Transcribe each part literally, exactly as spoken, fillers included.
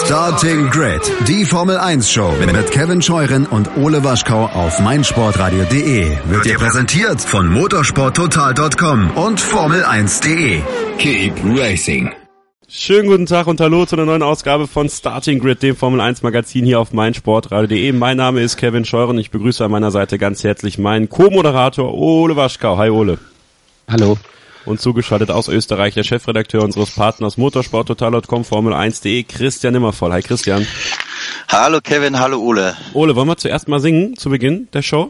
Starting Grid, die Formel eins Show mit Kevin Scheuren und Ole Waschkau auf meinsportradio punkt de wird dir präsentiert von motorsport total punkt com und formel eins punkt de. Keep racing. Schönen guten Tag und hallo zu einer neuen Ausgabe von Starting Grid, dem Formel eins Magazin hier auf meinsportradio punkt de. Mein Name ist Kevin Scheuren, ich begrüße an meiner Seite ganz herzlich meinen Co-Moderator Ole Waschkau. Hi Ole. Hallo. Und zugeschaltet aus Österreich der Chefredakteur unseres Partners motorsport total punkt com, formel eins punkt de, Christian Nimmervoll. Hi Christian. Hallo Kevin, hallo Ole. Ole, wollen wir zuerst mal singen zu Beginn der Show?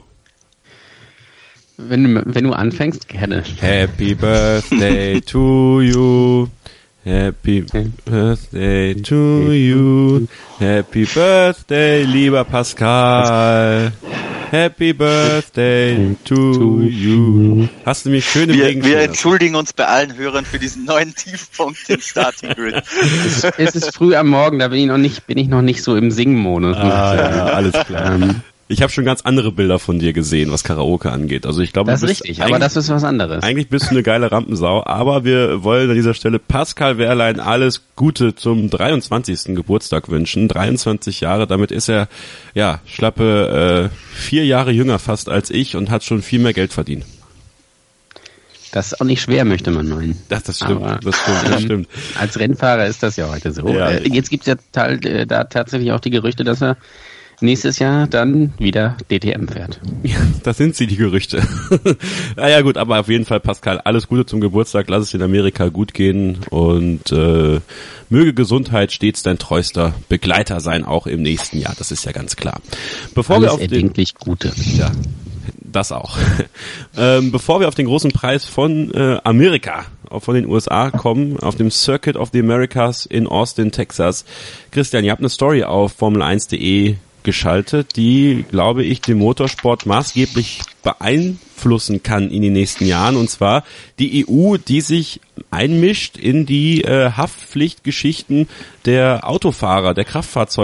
Wenn, wenn du anfängst, gerne. Happy Birthday to you. Happy Birthday to you. Happy Birthday, lieber Pascal. Happy Birthday to you. Hast du mich schön im wir, Regen Wir entschuldigen uns bei allen Hörern für diesen neuen Tiefpunkt im Starting Grid. es, ist, es ist früh am Morgen, da bin ich noch nicht, bin ich noch nicht so im Singmodus. Ah, ja, alles klar. Ich habe schon ganz andere Bilder von dir gesehen, was Karaoke angeht. Also ich glaube, das ist richtig, aber das ist was anderes. Eigentlich bist du eine geile Rampensau, aber wir wollen an dieser Stelle Pascal Wehrlein alles Gute zum dreiundzwanzigsten Geburtstag wünschen. dreiundzwanzig Jahre, damit ist er ja schlappe äh, vier Jahre jünger fast als ich und hat schon viel mehr Geld verdient. Das ist auch nicht schwer, möchte man meinen. Das, das stimmt, aber, das stimmt, das stimmt. Als Rennfahrer ist das ja heute so. Ja, äh, jetzt gibt es ja äh, da tatsächlich auch die Gerüchte, dass er nächstes Jahr dann wieder D T M fährt. Ja, das sind sie, die Gerüchte. Naja gut, aber auf jeden Fall, Pascal, alles Gute zum Geburtstag, lass es in Amerika gut gehen und äh, möge Gesundheit stets dein treuster Begleiter sein, auch im nächsten Jahr, das ist ja ganz klar. Bevor alles wir auf erdenklich den, Gute. Ja, das auch. ähm, bevor wir auf den großen Preis von äh, Amerika, von den U S A kommen, auf dem Circuit of the Americas in Austin, Texas. Christian, ihr habt eine Story auf formel eins punkt de geschaltet, die, glaube ich, den Motorsport maßgeblich beeinflussen kann in den nächsten Jahren, und zwar die E U, die sich einmischt in die äh, Haftpflichtgeschichten der Autofahrer, der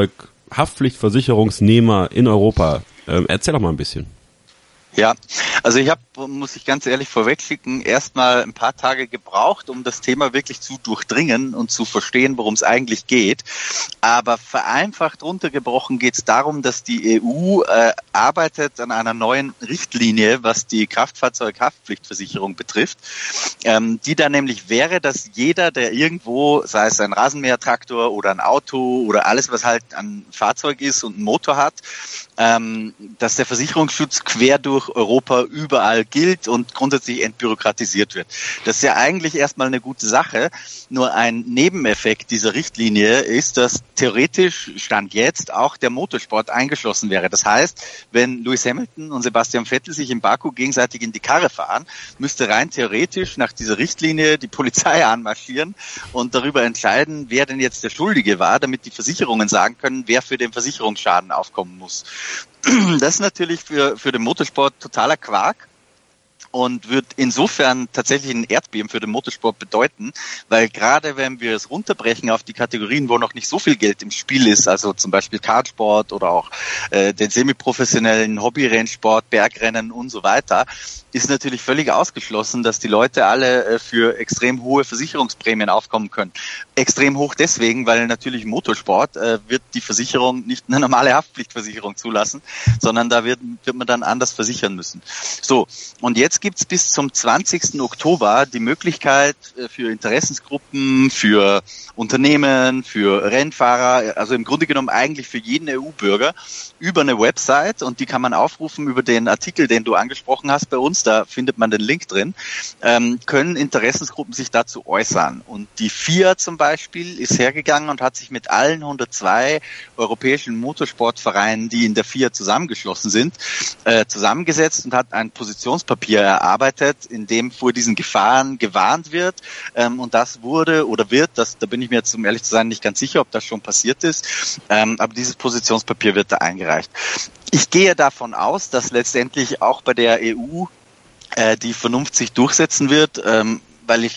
Kraftfahrzeug-Haftpflichtversicherungsnehmer in Europa. Ähm, erzähl doch mal ein bisschen. Ja, also ich habe, muss ich ganz ehrlich vorwegschicken, erstmal ein paar Tage gebraucht, um das Thema wirklich zu durchdringen und zu verstehen, worum es eigentlich geht. Aber vereinfacht runtergebrochen geht es darum, dass die E U äh, arbeitet an einer neuen Richtlinie, was die Kraftfahrzeug-Haftpflichtversicherung betrifft, ähm, die dann nämlich wäre, dass jeder, der irgendwo, sei es ein Rasenmähertraktor oder ein Auto oder alles, was halt ein Fahrzeug ist und einen Motor hat, ähm, dass der Versicherungsschutz quer durch Europa überall gilt und grundsätzlich entbürokratisiert wird. Das ist ja eigentlich erstmal eine gute Sache. Nur ein Nebeneffekt dieser Richtlinie ist, dass theoretisch Stand jetzt auch der Motorsport eingeschlossen wäre. Das heißt, wenn Lewis Hamilton und Sebastian Vettel sich in Baku gegenseitig in die Karre fahren, müsste rein theoretisch nach dieser Richtlinie die Polizei anmarschieren und darüber entscheiden, wer denn jetzt der Schuldige war, damit die Versicherungen sagen können, wer für den Versicherungsschaden aufkommen muss. Das ist natürlich für, für den Motorsport totaler Quark und wird insofern tatsächlich ein Erdbeben für den Motorsport bedeuten, weil gerade wenn wir es runterbrechen auf die Kategorien, wo noch nicht so viel Geld im Spiel ist, also zum Beispiel Kartsport oder auch äh, den semiprofessionellen Hobbyrennsport, Bergrennen und so weiter, ist natürlich völlig ausgeschlossen, dass die Leute alle äh, für extrem hohe Versicherungsprämien aufkommen können. Extrem hoch deswegen, weil natürlich im Motorsport äh, wird die Versicherung nicht eine normale Haftpflichtversicherung zulassen, sondern da wird, wird man dann anders versichern müssen. So, und jetzt gibt es bis zum zwanzigsten Oktober die Möglichkeit äh, für Interessensgruppen, für Unternehmen, für Rennfahrer, also im Grunde genommen eigentlich für jeden E U-Bürger, über eine Website, und die kann man aufrufen über den Artikel, den du angesprochen hast bei uns, da findet man den Link drin, ähm, können Interessensgruppen sich dazu äußern. Und die F I A zum Beispiel ist hergegangen und hat sich mit allen hundertzwei europäischen Motorsportvereinen, die in der F I A zusammengeschlossen sind, äh, zusammengesetzt und hat ein Positionspapier erarbeitet, in dem vor diesen Gefahren gewarnt wird. Ähm, und das wurde oder wird, das, da bin ich mir jetzt, um ehrlich zu sein, nicht ganz sicher, ob das schon passiert ist, ähm, aber dieses Positionspapier wird da eingereicht. Ich gehe davon aus, dass letztendlich auch bei der E U äh, die Vernunft sich durchsetzen wird, ähm, weil ich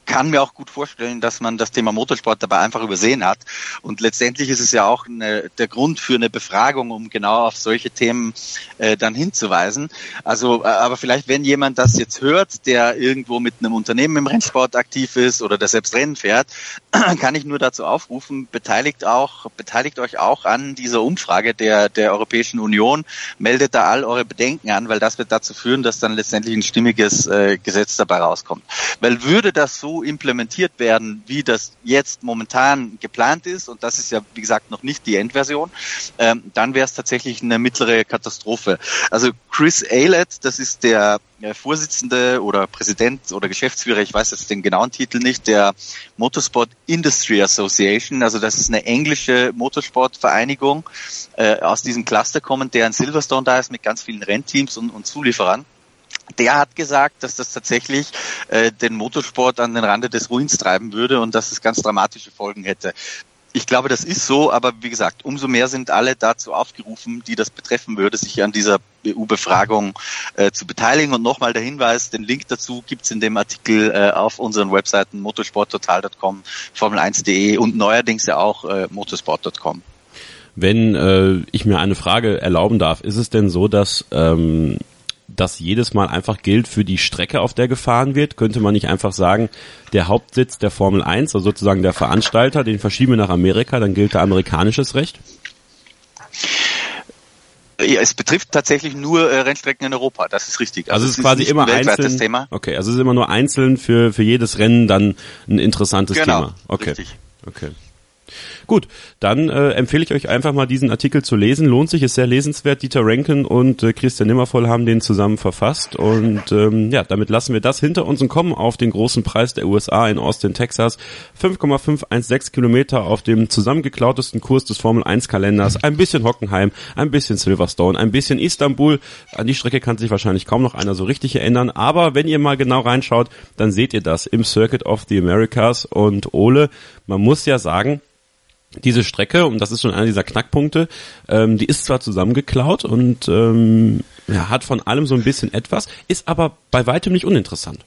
kann mir auch gut vorstellen, dass man das Thema Motorsport dabei einfach übersehen hat. Und letztendlich ist es ja auch eine, der Grund für eine Befragung, um genau auf solche Themen äh, dann hinzuweisen. Also, äh, aber vielleicht, wenn jemand das jetzt hört, der irgendwo mit einem Unternehmen im Rennsport aktiv ist oder der selbst Rennen fährt, kann ich nur dazu aufrufen, beteiligt auch, beteiligt euch auch an dieser Umfrage der, der Europäischen Union, meldet da all eure Bedenken an, weil das wird dazu führen, dass dann letztendlich ein stimmiges äh, Gesetz dabei rauskommt. Weil würde das so implementiert werden, wie das jetzt momentan geplant ist, und das ist ja, wie gesagt, noch nicht die Endversion, ähm, dann wäre es tatsächlich eine mittlere Katastrophe. Also Chris Aylett, das ist der äh, Vorsitzende oder Präsident oder Geschäftsführer, ich weiß jetzt den genauen Titel nicht, der Motorsport Industry Association, also das ist eine englische Motorsportvereinigung, äh, aus diesem Cluster kommen, der in Silverstone da ist mit ganz vielen Rennteams und, und Zulieferern. Der hat gesagt, dass das tatsächlich äh, den Motorsport an den Rande des Ruins treiben würde und dass es ganz dramatische Folgen hätte. Ich glaube, das ist so, aber wie gesagt, umso mehr sind alle dazu aufgerufen, die das betreffen würde, sich an dieser E U-Befragung äh, zu beteiligen. Und nochmal der Hinweis, den Link dazu gibt's in dem Artikel äh, auf unseren Webseiten motorsport total punkt com, formel eins punkt de und neuerdings ja auch äh, motorsport punkt com. Wenn äh, ich mir eine Frage erlauben darf, ist es denn so, dass ähm, das jedes Mal einfach gilt für die Strecke, auf der gefahren wird? Könnte man nicht einfach sagen, der Hauptsitz der Formel eins, also sozusagen der Veranstalter, den verschieben wir nach Amerika, dann gilt da amerikanisches Recht? Ja, es betrifft tatsächlich nur äh, Rennstrecken in Europa, das ist richtig. Also, also es ist quasi immer einzeln. Thema. Okay, also es ist immer nur einzeln für für jedes Rennen dann ein interessantes genau, Thema. Okay. Richtig. Okay. Gut, dann äh, empfehle ich euch einfach mal diesen Artikel zu lesen. Lohnt sich, ist sehr lesenswert. Dieter Renken und äh, Christian Nimmervoll haben den zusammen verfasst. Und ähm, ja, damit lassen wir das hinter uns und kommen auf den großen Preis der U S A in Austin, Texas. fünf Komma fünf eins sechs Kilometer auf dem zusammengeklautesten Kurs des Formel eins Kalenders. Ein bisschen Hockenheim, ein bisschen Silverstone, ein bisschen Istanbul. An die Strecke kann sich wahrscheinlich kaum noch einer so richtig erinnern. Aber wenn ihr mal genau reinschaut, dann seht ihr das im Circuit of the Americas. Und Ole, man muss ja sagen, diese Strecke, und das ist schon einer dieser Knackpunkte, ähm, die ist zwar zusammengeklaut und ähm, ja, hat von allem so ein bisschen etwas, ist aber bei weitem nicht uninteressant.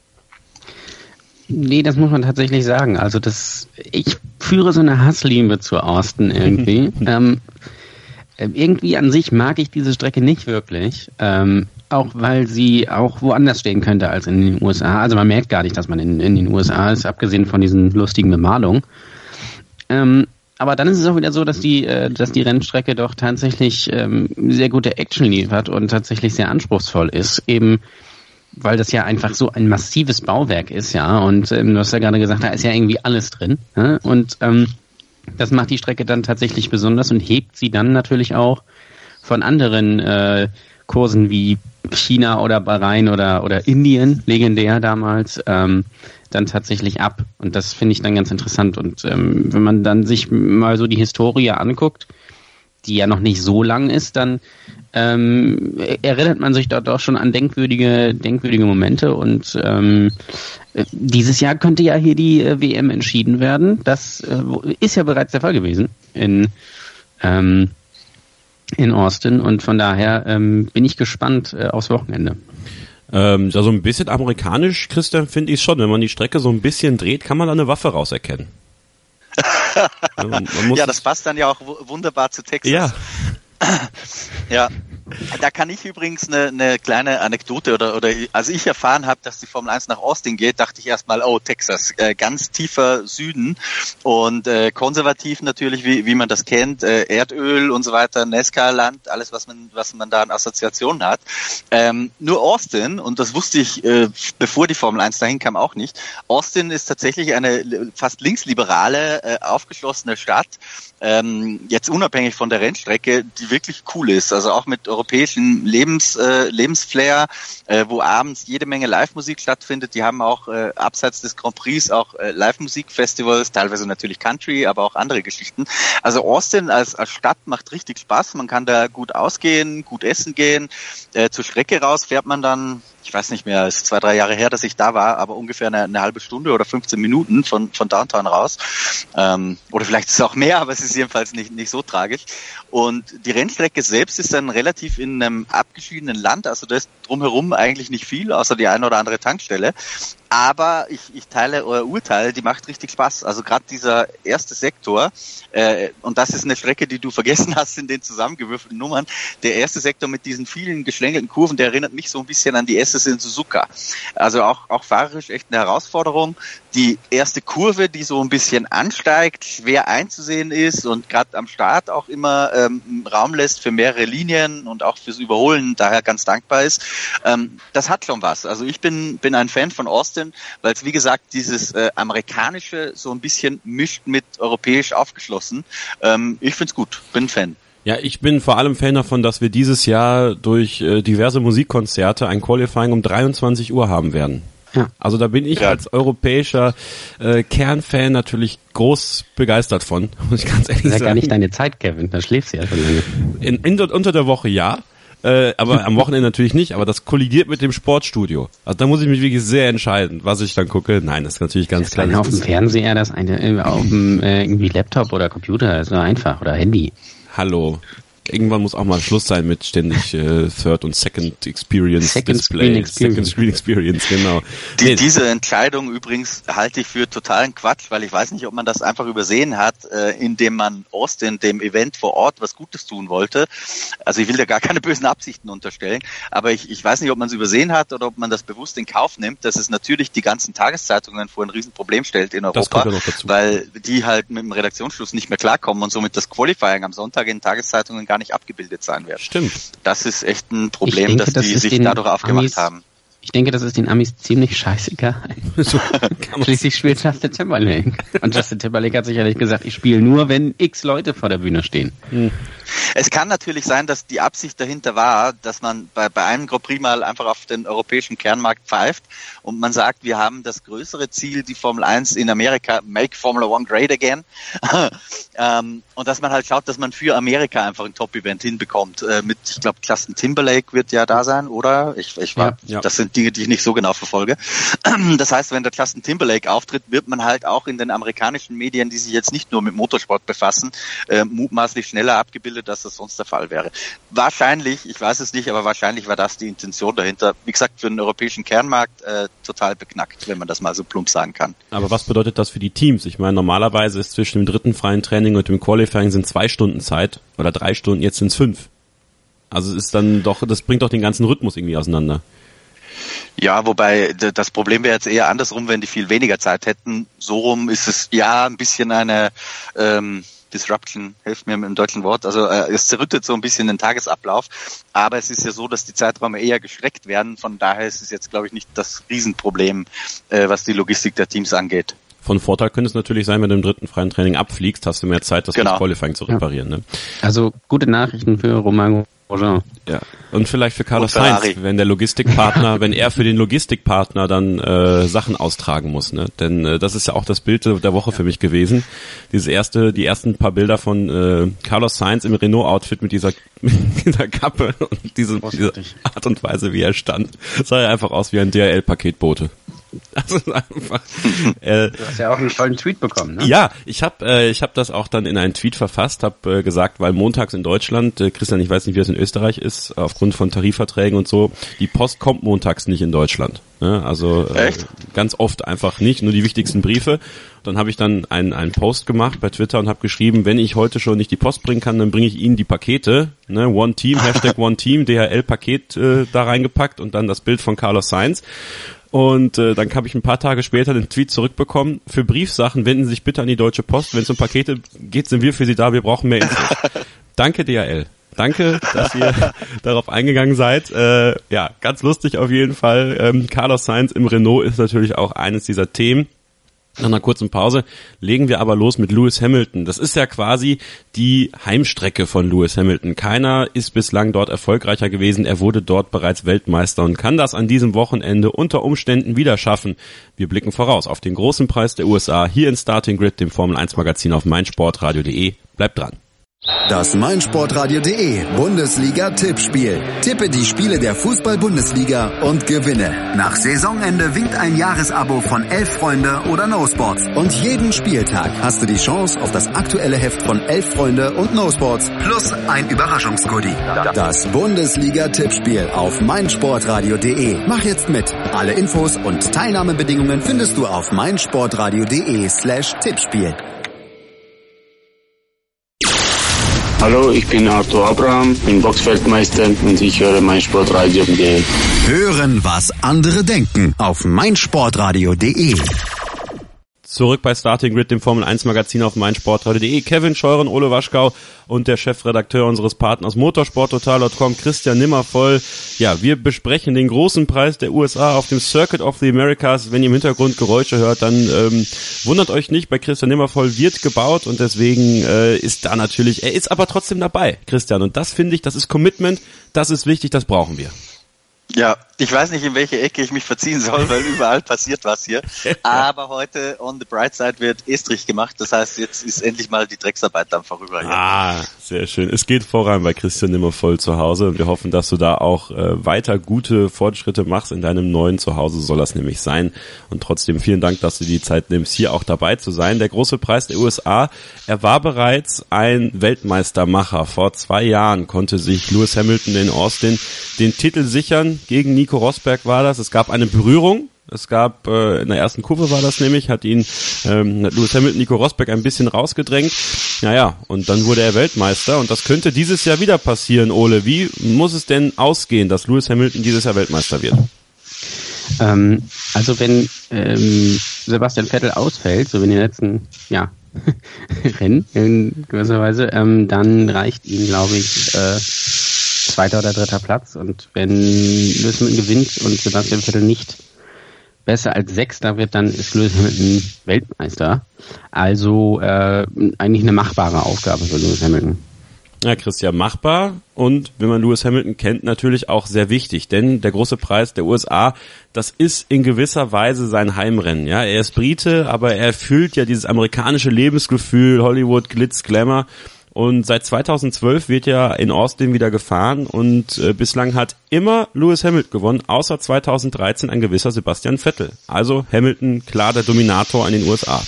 Nee, das muss man tatsächlich sagen. Also das, ich führe so eine Hassliebe zu Austin irgendwie. ähm, irgendwie an sich mag ich diese Strecke nicht wirklich, ähm, auch weil sie auch woanders stehen könnte als in den U S A. Also man merkt gar nicht, dass man in, in den U S A ist, abgesehen von diesen lustigen Bemalungen. Ähm, Aber dann ist es auch wieder so, dass die, äh, dass die Rennstrecke doch tatsächlich ähm, sehr gute Action liefert und tatsächlich sehr anspruchsvoll ist, eben weil das ja einfach so ein massives Bauwerk ist, ja. Und ähm, du hast ja gerade gesagt, da ist ja irgendwie alles drin. Ja? Und ähm, das macht die Strecke dann tatsächlich besonders und hebt sie dann natürlich auch von anderen äh, Kursen wie China oder Bahrain oder oder Indien, legendär damals, ähm, dann tatsächlich ab. Und das finde ich dann ganz interessant. Und ähm, wenn man dann sich mal so die Historie anguckt, die ja noch nicht so lang ist, dann ähm, erinnert man sich dort auch schon an denkwürdige, denkwürdige Momente. Und ähm, dieses Jahr könnte ja hier die äh, W M entschieden werden. Das äh, ist ja bereits der Fall gewesen in ähm, in Austin. Und von daher ähm, bin ich gespannt äh, aufs Wochenende. Ähm, ja, so ein bisschen amerikanisch, Christian, finde ich schon. Wenn man die Strecke so ein bisschen dreht, kann man da eine Waffe rauserkennen. Ja, man, man muss ja, das passt dann ja auch w- wunderbar zu Texas. Ja. Ja, da kann ich übrigens eine, eine kleine Anekdote oder, oder als ich erfahren habe, dass die Formel eins nach Austin geht, dachte ich erstmal, oh, Texas, äh, ganz tiefer Süden und äh, konservativ natürlich, wie, wie man das kennt, äh, Erdöl und so weiter, NASCAR-Land, alles, was man, was man da an Assoziationen hat. Ähm, nur Austin, und das wusste ich, äh, bevor die Formel eins dahin kam, auch nicht, Austin ist tatsächlich eine fast linksliberale, äh, aufgeschlossene Stadt, ähm, jetzt unabhängig von der Rennstrecke, die wirklich cool ist, also auch mit europäischem Lebens, äh, Lebensflair, äh, wo abends jede Menge Live-Musik stattfindet. Die haben auch äh, abseits des Grand Prix auch äh, Live-Musik-Festivals, teilweise natürlich Country, aber auch andere Geschichten. Also Austin als, als Stadt macht richtig Spaß. Man kann da gut ausgehen, gut essen gehen. Äh, zur Strecke raus fährt man dann, ich weiß nicht mehr, es ist zwei, drei Jahre her, dass ich da war, aber ungefähr eine, eine halbe Stunde oder fünfzehn Minuten von, von Downtown raus. Ähm, oder vielleicht ist es auch mehr, aber es ist jedenfalls nicht, nicht so tragisch. Und die Rennstrecke selbst ist dann relativ in einem abgeschiedenen Land, also da ist drumherum eigentlich nicht viel, außer die eine oder andere Tankstelle. Aber ich, ich teile euer Urteil, die macht richtig Spaß. Also gerade dieser erste Sektor, äh, und das ist eine Strecke, die du vergessen hast in den zusammengewürfelten Nummern, der erste Sektor mit diesen vielen geschlängelten Kurven, der erinnert mich so ein bisschen an die S S in Suzuka. Also auch, auch fahrerisch echt eine Herausforderung. Die erste Kurve, die so ein bisschen ansteigt, schwer einzusehen ist und gerade am Start auch immer ähm, Raum lässt für mehrere Linien und auch fürs Überholen daher ganz dankbar ist. Ähm, das hat schon was. Also ich bin bin ein Fan von Austin, weil es wie gesagt dieses äh, amerikanische so ein bisschen mischt mit europäisch aufgeschlossen. Ähm, ich find's gut, bin ein Fan. Ja, ich bin vor allem Fan davon, dass wir dieses Jahr durch äh, diverse Musikkonzerte ein Qualifying um dreiundzwanzig Uhr haben werden. Ja. Also da bin ich ja. als europäischer äh, Kernfan natürlich groß begeistert von, muss ich ganz ehrlich sagen. Das ist ja gar nicht deine Zeit, Kevin, da schläfst du ja schon lange. In, in, unter der Woche ja, äh, aber am Wochenende natürlich nicht, aber das kollidiert mit dem Sportstudio. Also da muss ich mich wirklich sehr entscheiden, was ich dann gucke. Nein, das ist natürlich ganz das klar. Das auf dem Fernseher, das eine auf dem äh, irgendwie Laptop oder Computer, ist so einfach, oder Handy. Hallo. Irgendwann muss auch mal Schluss sein mit ständig äh, Third und Second Experience Second Display. Screen Experience. Second Screen Experience, genau. Die, nee. Diese Entscheidung übrigens halte ich für totalen Quatsch, weil ich weiß nicht, ob man das einfach übersehen hat, äh, indem man Austin, dem Event vor Ort, was Gutes tun wollte. Also ich will da gar keine bösen Absichten unterstellen, aber ich, ich weiß nicht, ob man es übersehen hat oder ob man das bewusst in Kauf nimmt, dass es natürlich die ganzen Tageszeitungen vor ein Riesenproblem stellt in Europa, das kommt ja noch dazu. Weil die halt mit dem Redaktionsschluss nicht mehr klarkommen und somit das Qualifying am Sonntag in Tageszeitungen gar nicht abgebildet sein wird. Stimmt. Das ist echt ein Problem, denke, dass das die sich dadurch aufgemacht Amis, haben. Ich denke, das ist den Amis ziemlich scheißegal. So, Schließlich spielt Justin Timberlake. Und Justin Timberlake hat sicherlich gesagt, ich spiele nur, wenn x Leute vor der Bühne stehen. Hm. Es kann natürlich sein, dass die Absicht dahinter war, dass man bei, bei einem Grand Prix mal einfach auf den europäischen Kernmarkt pfeift und man sagt, wir haben das größere Ziel, die Formel eins in Amerika, make Formula One great again. ähm, und dass man halt schaut, dass man für Amerika einfach ein Top-Event hinbekommt. Äh, mit, ich glaube, Justin Timberlake wird ja da sein, oder? Ich, ich war, ja, ja. Das sind Dinge, die ich nicht so genau verfolge. Das heißt, wenn der Justin Timberlake auftritt, wird man halt auch in den amerikanischen Medien, die sich jetzt nicht nur mit Motorsport befassen, äh, mutmaßlich schneller abgebildet, dass das sonst der Fall wäre. Wahrscheinlich, ich weiß es nicht, aber wahrscheinlich war das die Intention dahinter. Wie gesagt, für den europäischen Kernmarkt äh, total beknackt, wenn man das mal so plump sagen kann. Aber was bedeutet das für die Teams? Ich meine, normalerweise ist zwischen dem dritten freien Training und dem Qualifying sind zwei Stunden Zeit oder drei Stunden, jetzt sind es fünf. Also es ist dann doch, das bringt doch den ganzen Rhythmus irgendwie auseinander. Ja, wobei das Problem wäre jetzt eher andersrum, wenn die viel weniger Zeit hätten. So rum ist es ja ein bisschen eine ähm, Disruption, hilft mir mit dem deutschen Wort. Also äh, es zerrüttet so ein bisschen den Tagesablauf. Aber es ist ja so, dass die Zeiträume eher gestreckt werden. Von daher ist es jetzt, glaube ich, nicht das Riesenproblem, äh, was die Logistik der Teams angeht. Von Vorteil könnte es natürlich sein, wenn du im dritten freien Training abfliegst, hast du mehr Zeit, das genau. Qualifying zu reparieren. Ja. Ne? Also gute Nachrichten für Romain Grosjean. Ja, und vielleicht für Carlos Sainz, wenn der Logistikpartner, wenn er für den Logistikpartner dann äh, Sachen austragen muss, ne? Denn äh, das ist ja auch das Bild der Woche für mich gewesen. Dieses erste, die ersten paar Bilder von äh, Carlos Sainz im Renault-Outfit mit dieser mit dieser Kappe und diese, diese Art und Weise, wie er stand, sah er einfach aus wie ein D H L-Paketbote. Also einfach. Äh, du hast ja auch einen tollen Tweet bekommen, ne? Ja, ich habe äh, ich habe das auch dann in einen Tweet verfasst, habe äh, gesagt, weil montags in Deutschland, äh, Christian, ich weiß nicht, wie das in Österreich ist, aufgrund von Tarifverträgen und so, die Post kommt montags nicht in Deutschland. Ne? Also äh, ganz oft einfach nicht, nur die wichtigsten Briefe. Dann habe ich dann einen einen Post gemacht bei Twitter und habe geschrieben, wenn ich heute schon nicht die Post bringen kann, dann bringe ich Ihnen die Pakete. Ne? One Team, Hashtag One Team, D H L-Paket äh, da reingepackt und dann das Bild von Carlos Sainz. Und äh, dann habe ich ein paar Tage später den Tweet zurückbekommen, für Briefsachen wenden Sie sich bitte an die Deutsche Post, wenn es um Pakete geht, sind wir für Sie da, wir brauchen mehr Infos. Danke D H L. Danke, dass ihr darauf eingegangen seid. Äh, ja, ganz lustig auf jeden Fall. Ähm, Carlos Sainz im Renault ist natürlich auch eines dieser Themen. Nach einer kurzen Pause legen wir aber los mit Lewis Hamilton. Das ist ja quasi die Heimstrecke von Lewis Hamilton. Keiner ist bislang dort erfolgreicher gewesen. Er wurde dort bereits Weltmeister und kann das an diesem Wochenende unter Umständen wieder schaffen. Wir blicken voraus auf den großen Preis der U S A hier in Starting Grid, dem Formel eins Magazin auf meinsportradio punkt de. Bleibt dran. Das meinsportradio.de Bundesliga-Tippspiel. Tippe die Spiele der Fußball-Bundesliga und gewinne. Nach Saisonende winkt ein Jahresabo von Elf Freunde oder No Sports. Und jeden Spieltag hast du die Chance auf das aktuelle Heft von Elf Freunde und No Sports plus ein Überraschungsgoodie. Das Bundesliga-Tippspiel auf meinsportradio.de. Mach jetzt mit. Alle Infos und Teilnahmebedingungen findest du auf meinsportradio.de slash Tippspiel. Hallo, ich bin Arthur Abraham, bin Boxfeldmeister und ich höre meinsportradio.de. Hören, was andere denken auf meinsportradio.de. Zurück bei Starting Grid, dem Formel eins Magazin auf meinsportradio.de. Kevin Scheuren, Ole Waschkau und der Chefredakteur unseres Partners motorsport total punkt com, Christian Nimmervoll. Ja, wir besprechen den großen Preis der U S A auf dem Circuit of the Americas. Wenn ihr im Hintergrund Geräusche hört, dann ähm, wundert euch nicht, bei Christian Nimmervoll wird gebaut und deswegen äh, ist da natürlich, er ist aber trotzdem dabei, Christian. Und das finde ich, das ist Commitment, das ist wichtig, das brauchen wir. Ja, ich weiß nicht, in welche Ecke ich mich verziehen soll, weil überall passiert was hier. Aber heute on the bright side wird Estrich gemacht. Das heißt, jetzt ist endlich mal die Drecksarbeit dann vorüber hier. Ah, sehr schön. Es geht voran bei Christian Nimmervoll zu Hause und wir hoffen, dass du da auch äh, weiter gute Fortschritte machst. In deinem neuen Zuhause soll das nämlich sein. Und trotzdem vielen Dank, dass du die Zeit nimmst, hier auch dabei zu sein. Der große Preis der U S A, er war bereits ein Weltmeistermacher. Vor zwei Jahren konnte sich Lewis Hamilton in Austin den Titel sichern. Gegen Nico Rosberg war das. Es gab eine Berührung. Es gab, äh, in der ersten Kurve war das nämlich, hat ihn ähm, hat Lewis Hamilton Nico Rosberg ein bisschen rausgedrängt. Naja, und dann wurde er Weltmeister und das könnte dieses Jahr wieder passieren, Ole. Wie muss es denn ausgehen, dass Lewis Hamilton dieses Jahr Weltmeister wird? Ähm, also wenn ähm, Sebastian Vettel ausfällt, so wie in den letzten ja, Rennen in gewisser Weise, ähm, dann reicht ihm, glaube ich, äh, zweiter oder dritter Platz. Und wenn Lewis Hamilton gewinnt und Sebastian Vettel nicht besser als Sechster wird, dann ist Lewis Hamilton Weltmeister. Also äh, eigentlich eine machbare Aufgabe für Lewis Hamilton. Ja, Christian, machbar und wenn man Lewis Hamilton kennt, natürlich auch sehr wichtig, denn der große Preis der U S A, das ist in gewisser Weise sein Heimrennen. Ja, er ist Brite, aber er erfüllt ja dieses amerikanische Lebensgefühl, Hollywood, Glitz, Glamour. Und seit zweitausendzwölf wird ja in Austin wieder gefahren und äh, bislang hat immer Lewis Hamilton gewonnen, außer zweitausenddreizehn ein gewisser Sebastian Vettel. Also Hamilton klar der Dominator in den U S A.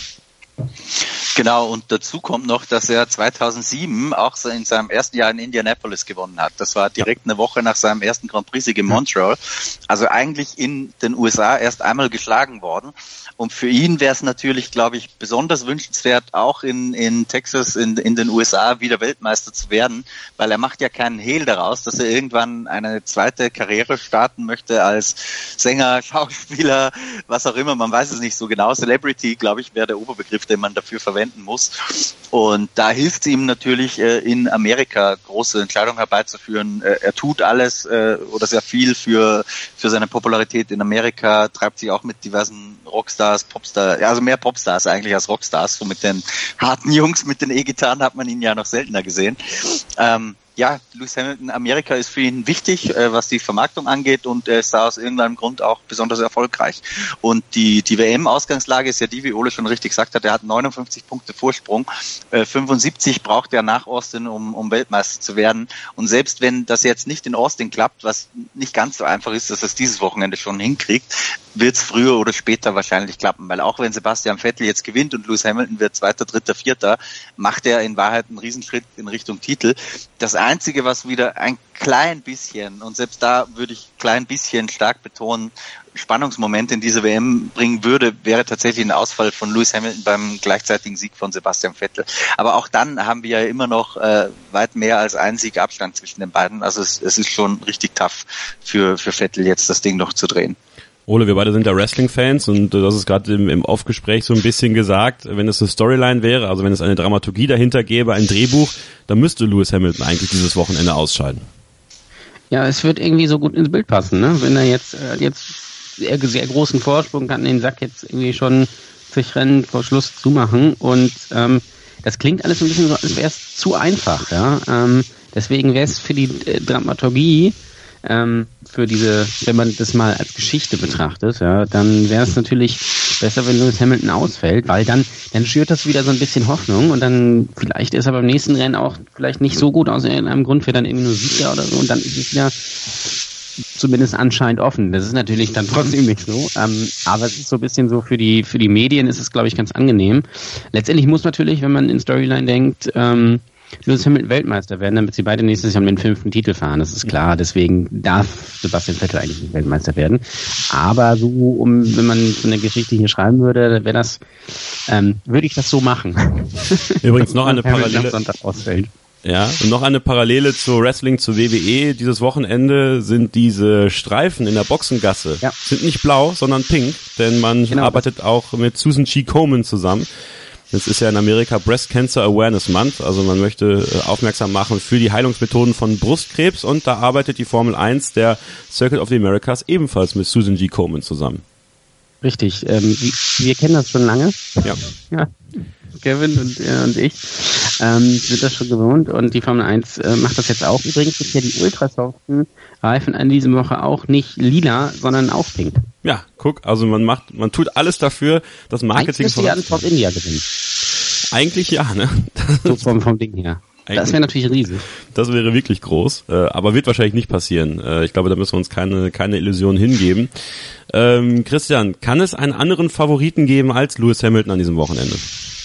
Genau, und dazu kommt noch, dass er zweitausendsieben auch in seinem ersten Jahr in Indianapolis gewonnen hat. Das war direkt eine Woche nach seinem ersten Grand Prix-Sieg in Montreal. Also eigentlich in den U S A erst einmal geschlagen worden. Und für ihn wäre es natürlich, glaube ich, besonders wünschenswert, auch in, in Texas, in, in den U S A wieder Weltmeister zu werden, weil er macht ja keinen Hehl daraus, dass er irgendwann eine zweite Karriere starten möchte als Sänger, Schauspieler, was auch immer. Man weiß es nicht so genau. Celebrity, glaube ich, wäre der Oberbegriff, den man dafür verwenden muss. Und da hilft es ihm natürlich, in Amerika große Entscheidungen herbeizuführen. Er tut alles oder sehr viel für, für seine Popularität in Amerika, treibt sich auch mit diversen Rockstars, Popstars, ja, also mehr Popstars eigentlich als Rockstars. So mit den harten Jungs mit den E-Gitarren hat man ihn ja noch seltener gesehen. Ähm, ja, Lewis Hamilton, Amerika ist für ihn wichtig, äh, was die Vermarktung angeht und er ist da aus irgendeinem Grund auch besonders erfolgreich. Und die die W M-Ausgangslage ist ja die, wie Ole schon richtig gesagt hat, er hat neunundfünfzig Punkte Vorsprung, äh, fünfundsiebzig braucht er nach Austin, um, um Weltmeister zu werden. Und selbst wenn das jetzt nicht in Austin klappt, was nicht ganz so einfach ist, dass er es dieses Wochenende schon hinkriegt, wird es früher oder später wahrscheinlich klappen, weil auch wenn Sebastian Vettel jetzt gewinnt und Lewis Hamilton wird Zweiter, Dritter, Vierter, macht er in Wahrheit einen Riesenschritt in Richtung Titel. Das Einzige, was wieder ein klein bisschen, und selbst da würde ich klein bisschen stark betonen, Spannungsmoment in diese W M bringen würde, wäre tatsächlich ein Ausfall von Lewis Hamilton beim gleichzeitigen Sieg von Sebastian Vettel. Aber auch dann haben wir ja immer noch äh, weit mehr als einen Sieg Abstand zwischen den beiden. Also es, es ist schon richtig tough für, für Vettel jetzt das Ding noch zu drehen. Ole, wir beide sind ja Wrestling-Fans und du hast es gerade im, im Aufgespräch so ein bisschen gesagt, wenn es eine Storyline wäre, also wenn es eine Dramaturgie dahinter gäbe, ein Drehbuch, dann müsste Lewis Hamilton eigentlich dieses Wochenende ausscheiden. Ja, es wird irgendwie so gut ins Bild passen, ne? Wenn er jetzt, äh, jetzt sehr, sehr großen Vorsprung kann, den Sack jetzt irgendwie schon sich Rennen vor Schluss zumachen und ähm, das klingt alles ein bisschen so, als wäre es zu einfach, ja. Ähm, deswegen wäre es für die äh, Dramaturgie ähm, für diese, wenn man das mal als Geschichte betrachtet, ja, dann wäre es natürlich besser, wenn Lewis Hamilton ausfällt, weil dann, dann schürt das wieder so ein bisschen Hoffnung und dann vielleicht ist er beim nächsten Rennen auch vielleicht nicht so gut aus irgendeinem Grund, für dann irgendwie nur Sieger oder so und dann ist es wieder zumindest anscheinend offen. Das ist natürlich dann trotzdem nicht so, ähm, aber es ist so ein bisschen so für die für die Medien ist es, glaube ich, ganz angenehm. Letztendlich muss natürlich, wenn man in Storyline denkt, ähm, Lewis Hamilton Weltmeister werden, damit sie beide nächstes Jahr um den fünften Titel fahren. Das ist klar. Deswegen darf Sebastian Vettel eigentlich nicht Weltmeister werden. Aber so, um, wenn man so eine Geschichte hier schreiben würde, wäre das, ähm, würde ich das so machen. Übrigens noch eine Parallele. Sonntag ausfällt. Ja, und noch eine Parallele zu Wrestling, zu W W E. Dieses Wochenende sind diese Streifen in der Boxengasse, ja, sind nicht blau, sondern pink, denn man genau. arbeitet auch mit Susan G. Komen zusammen. Das ist ja in Amerika Breast Cancer Awareness Month, also man möchte aufmerksam machen für die Heilungsmethoden von Brustkrebs und da arbeitet die Formel eins, der Circuit of the Americas, ebenfalls mit Susan G. Komen zusammen. Richtig, ähm, wir kennen das schon lange. Ja. Ja. Kevin und, äh, und ich ähm, sind das schon gewohnt und die Formel eins äh, macht das jetzt auch. Übrigens sind ja die ultrasoften Reifen an diesem Woche auch nicht lila, sondern auch pink. Ja, guck, also man macht, man tut alles dafür, das Marketing von... Eigentlich müsste ja an Top India gewinnen. Eigentlich ja, ne? So vom, vom Ding her. Eigentlich, das wäre natürlich riesig. Das wäre wirklich groß, äh, aber wird wahrscheinlich nicht passieren. Äh, ich glaube, da müssen wir uns keine keine Illusionen hingeben. Ähm, Christian, kann es einen anderen Favoriten geben als Lewis Hamilton an diesem Wochenende?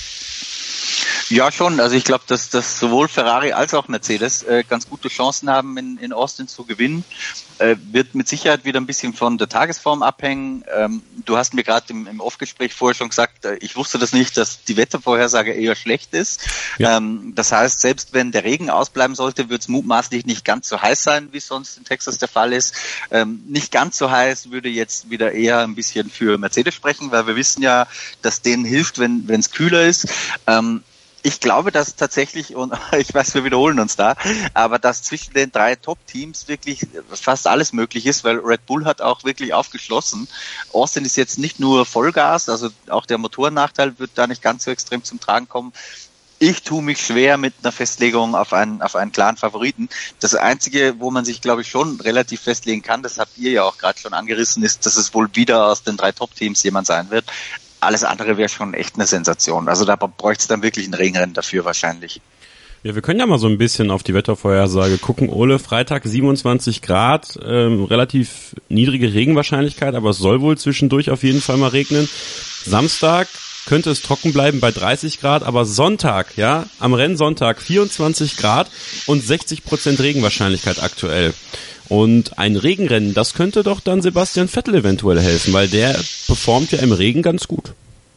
Ja, schon. Also ich glaube, dass, dass sowohl Ferrari als auch Mercedes äh, ganz gute Chancen haben, in, in Austin zu gewinnen. Äh, wird mit Sicherheit wieder ein bisschen von der Tagesform abhängen. Ähm, du hast mir gerade im, im Off-Gespräch vorher schon gesagt, äh, ich wusste das nicht, dass die Wettervorhersage eher schlecht ist. Ja. Ähm, das heißt, selbst wenn der Regen ausbleiben sollte, wird es mutmaßlich nicht ganz so heiß sein, wie sonst in Texas der Fall ist. Ähm, nicht ganz so heiß würde jetzt wieder eher ein bisschen für Mercedes sprechen, weil wir wissen ja, dass denen hilft, wenn wenn es kühler ist. Ähm, Ich glaube, dass tatsächlich, und ich weiß, wir wiederholen uns da, aber dass zwischen den drei Top-Teams wirklich fast alles möglich ist, weil Red Bull hat auch wirklich aufgeschlossen. Austin ist jetzt nicht nur Vollgas, also auch der Motorennachteil wird da nicht ganz so extrem zum Tragen kommen. Ich tue mich schwer mit einer Festlegung auf einen, auf einen klaren Favoriten. Das Einzige, wo man sich, glaube ich, schon relativ festlegen kann, das habt ihr ja auch gerade schon angerissen, ist, dass es wohl wieder aus den drei Top-Teams jemand sein wird. Alles andere wäre schon echt eine Sensation. Also da bräuchte es dann wirklich ein Regenrennen dafür wahrscheinlich. Ja, wir können ja mal so ein bisschen auf die Wettervorhersage gucken. Ole, Freitag siebenundzwanzig Grad, ähm, relativ niedrige Regenwahrscheinlichkeit, aber es soll wohl zwischendurch auf jeden Fall mal regnen. Samstag könnte es trocken bleiben bei dreißig Grad, aber Sonntag, ja, am Rennsonntag vierundzwanzig Grad und sechzig Prozent Regenwahrscheinlichkeit aktuell. Und ein Regenrennen, das könnte doch dann Sebastian Vettel eventuell helfen, weil der performt ja im Regen ganz gut.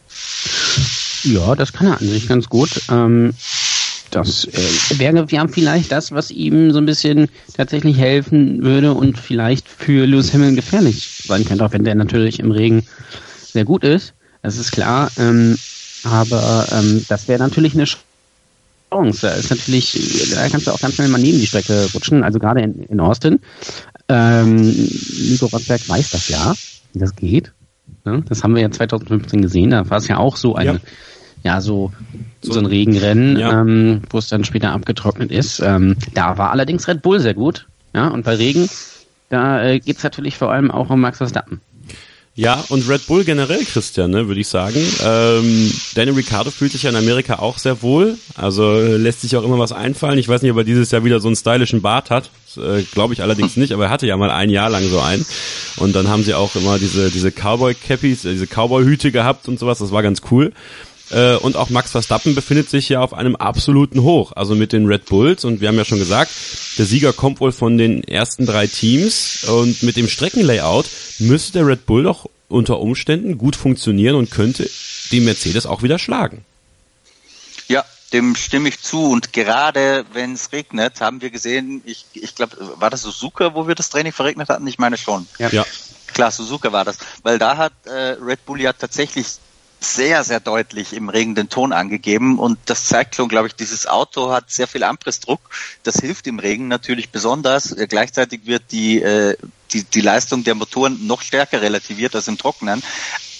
Ja, das kann er an sich ganz gut. Ähm, das äh, wäre ja vielleicht das, was ihm so ein bisschen tatsächlich helfen würde und vielleicht für Lewis Hamilton gefährlich sein könnte, auch wenn der natürlich im Regen sehr gut ist. Das ist klar. Ähm, aber ähm, das wäre natürlich eine Da ist natürlich, da kannst du auch ganz schnell mal neben die Strecke rutschen, also gerade in, in Austin. Ähm, Nico Rosberg weiß das ja, wie das geht. Ja, das haben wir ja zwanzig fünfzehn gesehen, da war es ja auch so ein, ja, ja so, so, so ein Regenrennen, ja, ähm, wo es dann später abgetrocknet ist. Ähm, da war allerdings Red Bull sehr gut, ja, und bei Regen, da äh, geht es natürlich vor allem auch um Max Verstappen. Ja, und Red Bull generell, Christian, ne, würde ich sagen. Ähm, Daniel Ricciardo fühlt sich ja in Amerika auch sehr wohl, also lässt sich auch immer was einfallen. Ich weiß nicht, ob er dieses Jahr wieder so einen stylischen Bart hat, äh, glaube ich allerdings nicht, aber er hatte ja mal ein Jahr lang so einen. Und dann haben sie auch immer diese diese Cowboy-Cappies, diese Cowboy-Hüte gehabt und sowas, das war ganz cool. Äh, und auch Max Verstappen befindet sich ja auf einem absoluten Hoch, also mit den Red Bulls, und wir haben ja schon gesagt, der Sieger kommt wohl von den ersten drei Teams, und mit dem Streckenlayout müsste der Red Bull doch unter Umständen gut funktionieren und könnte den Mercedes auch wieder schlagen. Ja, dem stimme ich zu, und gerade wenn es regnet, haben wir gesehen, ich, ich glaube, war das Suzuka, wo wir das Training verregnet hatten? Ich meine schon. Ja. ja. Klar, Suzuka war das, weil da hat äh, Red Bull ja tatsächlich sehr, sehr deutlich im Regen den Ton angegeben, und das zeigt schon, glaube ich, dieses Auto hat sehr viel Anpressdruck, das hilft im Regen natürlich besonders, äh, gleichzeitig wird die, äh, die die Leistung der Motoren noch stärker relativiert als im Trockenen,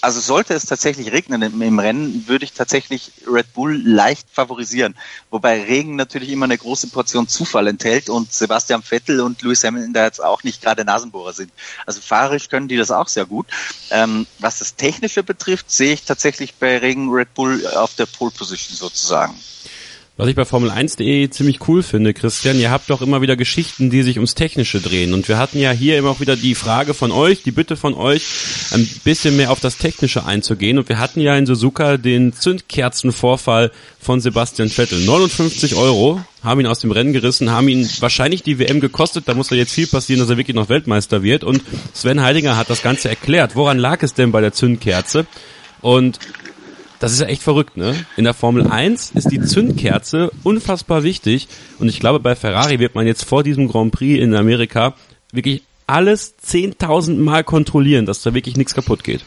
Also sollte es tatsächlich regnen im, im Rennen, würde ich tatsächlich Red Bull leicht favorisieren. Wobei Regen natürlich immer eine große Portion Zufall enthält und Sebastian Vettel und Lewis Hamilton da jetzt auch nicht gerade Nasenbohrer sind. Also fahrerisch können die das auch sehr gut. Ähm, was das Technische betrifft, sehe ich tatsächlich bei Regen Red Bull auf der Pole Position sozusagen. Was ich bei Formel eins punkt de ziemlich cool finde, Christian, ihr habt doch immer wieder Geschichten, die sich ums Technische drehen. Und wir hatten ja hier immer auch wieder die Frage von euch, die Bitte von euch, ein bisschen mehr auf das Technische einzugehen. Und wir hatten ja in Suzuka den Zündkerzenvorfall von Sebastian Vettel. neunundfünfzig Euro haben ihn aus dem Rennen gerissen, haben ihn wahrscheinlich die W M gekostet. Da muss ja jetzt viel passieren, dass er wirklich noch Weltmeister wird. Und Sven Heidinger hat das Ganze erklärt. Woran lag es denn bei der Zündkerze? Und das ist ja echt verrückt, ne? In der Formel eins ist die Zündkerze unfassbar wichtig und ich glaube, bei Ferrari wird man jetzt vor diesem Grand Prix in Amerika wirklich alles zehntausend Mal kontrollieren, dass da wirklich nichts kaputt geht.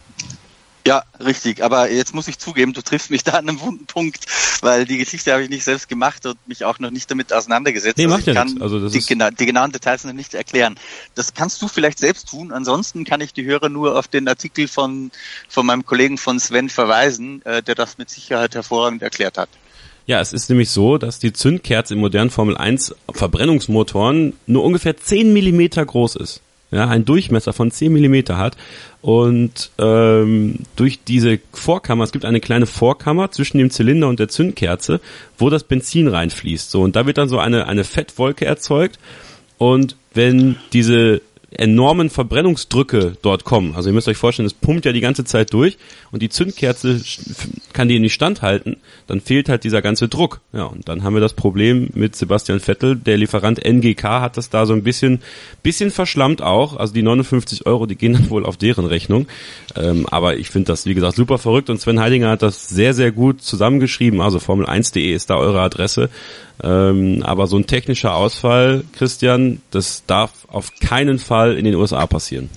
Ja, richtig. Aber jetzt muss ich zugeben, du triffst mich da an einem wunden Punkt, weil die Geschichte habe ich nicht selbst gemacht und mich auch noch nicht damit auseinandergesetzt. Nee, also macht ich ja kann nichts. Also das die, ist gena- die genauen Details noch nicht erklären. Das kannst du vielleicht selbst tun. Ansonsten kann ich die Hörer nur auf den Artikel von von meinem Kollegen von Sven verweisen, äh, der das mit Sicherheit hervorragend erklärt hat. Ja, es ist nämlich so, dass die Zündkerze im modernen Formel eins Verbrennungsmotoren nur ungefähr zehn Millimeter groß ist. Ja, einen Durchmesser von zehn Millimeter hat und ähm, durch diese Vorkammer, es gibt eine kleine Vorkammer zwischen dem Zylinder und der Zündkerze, wo das Benzin reinfließt. So, und da wird dann so eine eine Fettwolke erzeugt und wenn diese enormen Verbrennungsdrücke dort kommen, also ihr müsst euch vorstellen, es pumpt ja die ganze Zeit durch und die Zündkerze kann die nicht standhalten, dann fehlt halt dieser ganze Druck. Ja, und dann haben wir das Problem mit Sebastian Vettel, der Lieferant N G K hat das da so ein bisschen bisschen verschlammt auch, also die neunundfünfzig Euro, die gehen dann wohl auf deren Rechnung, ähm, aber ich finde das, wie gesagt, super verrückt und Sven Heidinger hat das sehr, sehr gut zusammengeschrieben, also Formel eins punkt de ist da eure Adresse. Ähm, aber so ein technischer Ausfall, Christian, das darf auf keinen Fall in den U S A passieren.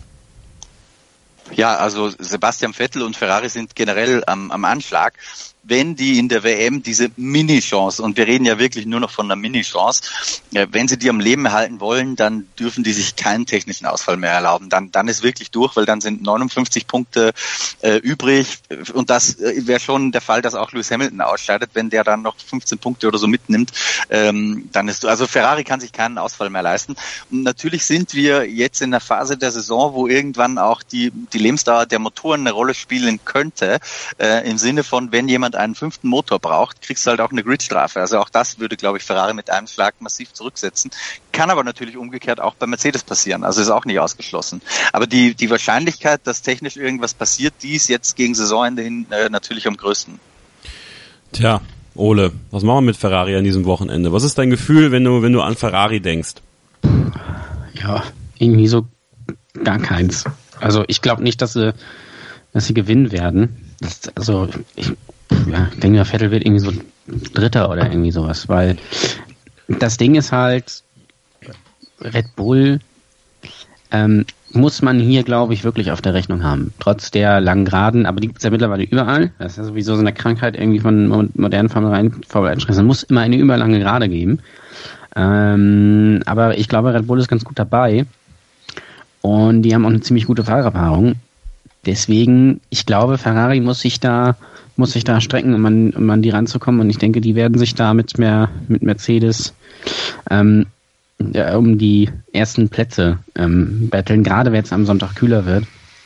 Ja, also Sebastian Vettel und Ferrari sind generell am, am Anschlag. Wenn die in der W M diese Mini-Chance, und wir reden ja wirklich nur noch von einer Mini-Chance, äh, wenn sie die am Leben erhalten wollen, dann dürfen die sich keinen technischen Ausfall mehr erlauben. Dann, dann ist wirklich durch, weil dann sind neunundfünfzig Punkte äh, übrig. Und das äh, wäre schon der Fall, dass auch Lewis Hamilton ausscheidet, wenn der dann noch fünfzehn Punkte oder so mitnimmt. Ähm, dann ist also Ferrari kann sich keinen Ausfall mehr leisten. Und natürlich sind wir jetzt in der Phase der Saison, wo irgendwann auch die, die Lebensdauer der Motoren eine Rolle spielen könnte, äh, im Sinne von, wenn jemand einen fünften Motor braucht, kriegst du halt auch eine Gridstrafe. Also auch das würde, glaube ich, Ferrari mit einem Schlag massiv zurücksetzen. Kann aber natürlich umgekehrt auch bei Mercedes passieren. Also ist auch nicht ausgeschlossen. Aber die, die Wahrscheinlichkeit, dass technisch irgendwas passiert, die ist jetzt gegen Saisonende hin äh, natürlich am größten. Tja, Ole, was machen wir mit Ferrari an diesem Wochenende? Was ist dein Gefühl, wenn du, wenn du an Ferrari denkst? Ja, irgendwie so gar keins. Also ich glaube nicht, dass sie, dass sie gewinnen werden. Das, also ich ja, denke, der Vettel wird irgendwie so Dritter oder irgendwie sowas, weil das Ding ist halt, Red Bull ähm, muss man hier, glaube ich, wirklich auf der Rechnung haben. Trotz der langen Geraden, aber die gibt es ja mittlerweile überall. Das ist ja sowieso so eine Krankheit irgendwie von modernen Formel eins. Es muss immer eine überlange Gerade geben. Ähm, aber ich glaube, Red Bull ist ganz gut dabei. Und die haben auch eine ziemlich gute Fahrerpaarung. Deswegen, ich glaube, Ferrari muss sich da muss sich da strecken, um an, um an die ranzukommen. Und ich denke, die werden sich da mit, mehr, mit Mercedes ähm, ja, um die ersten Plätze ähm, battlen, gerade wenn es am Sonntag kühler wird.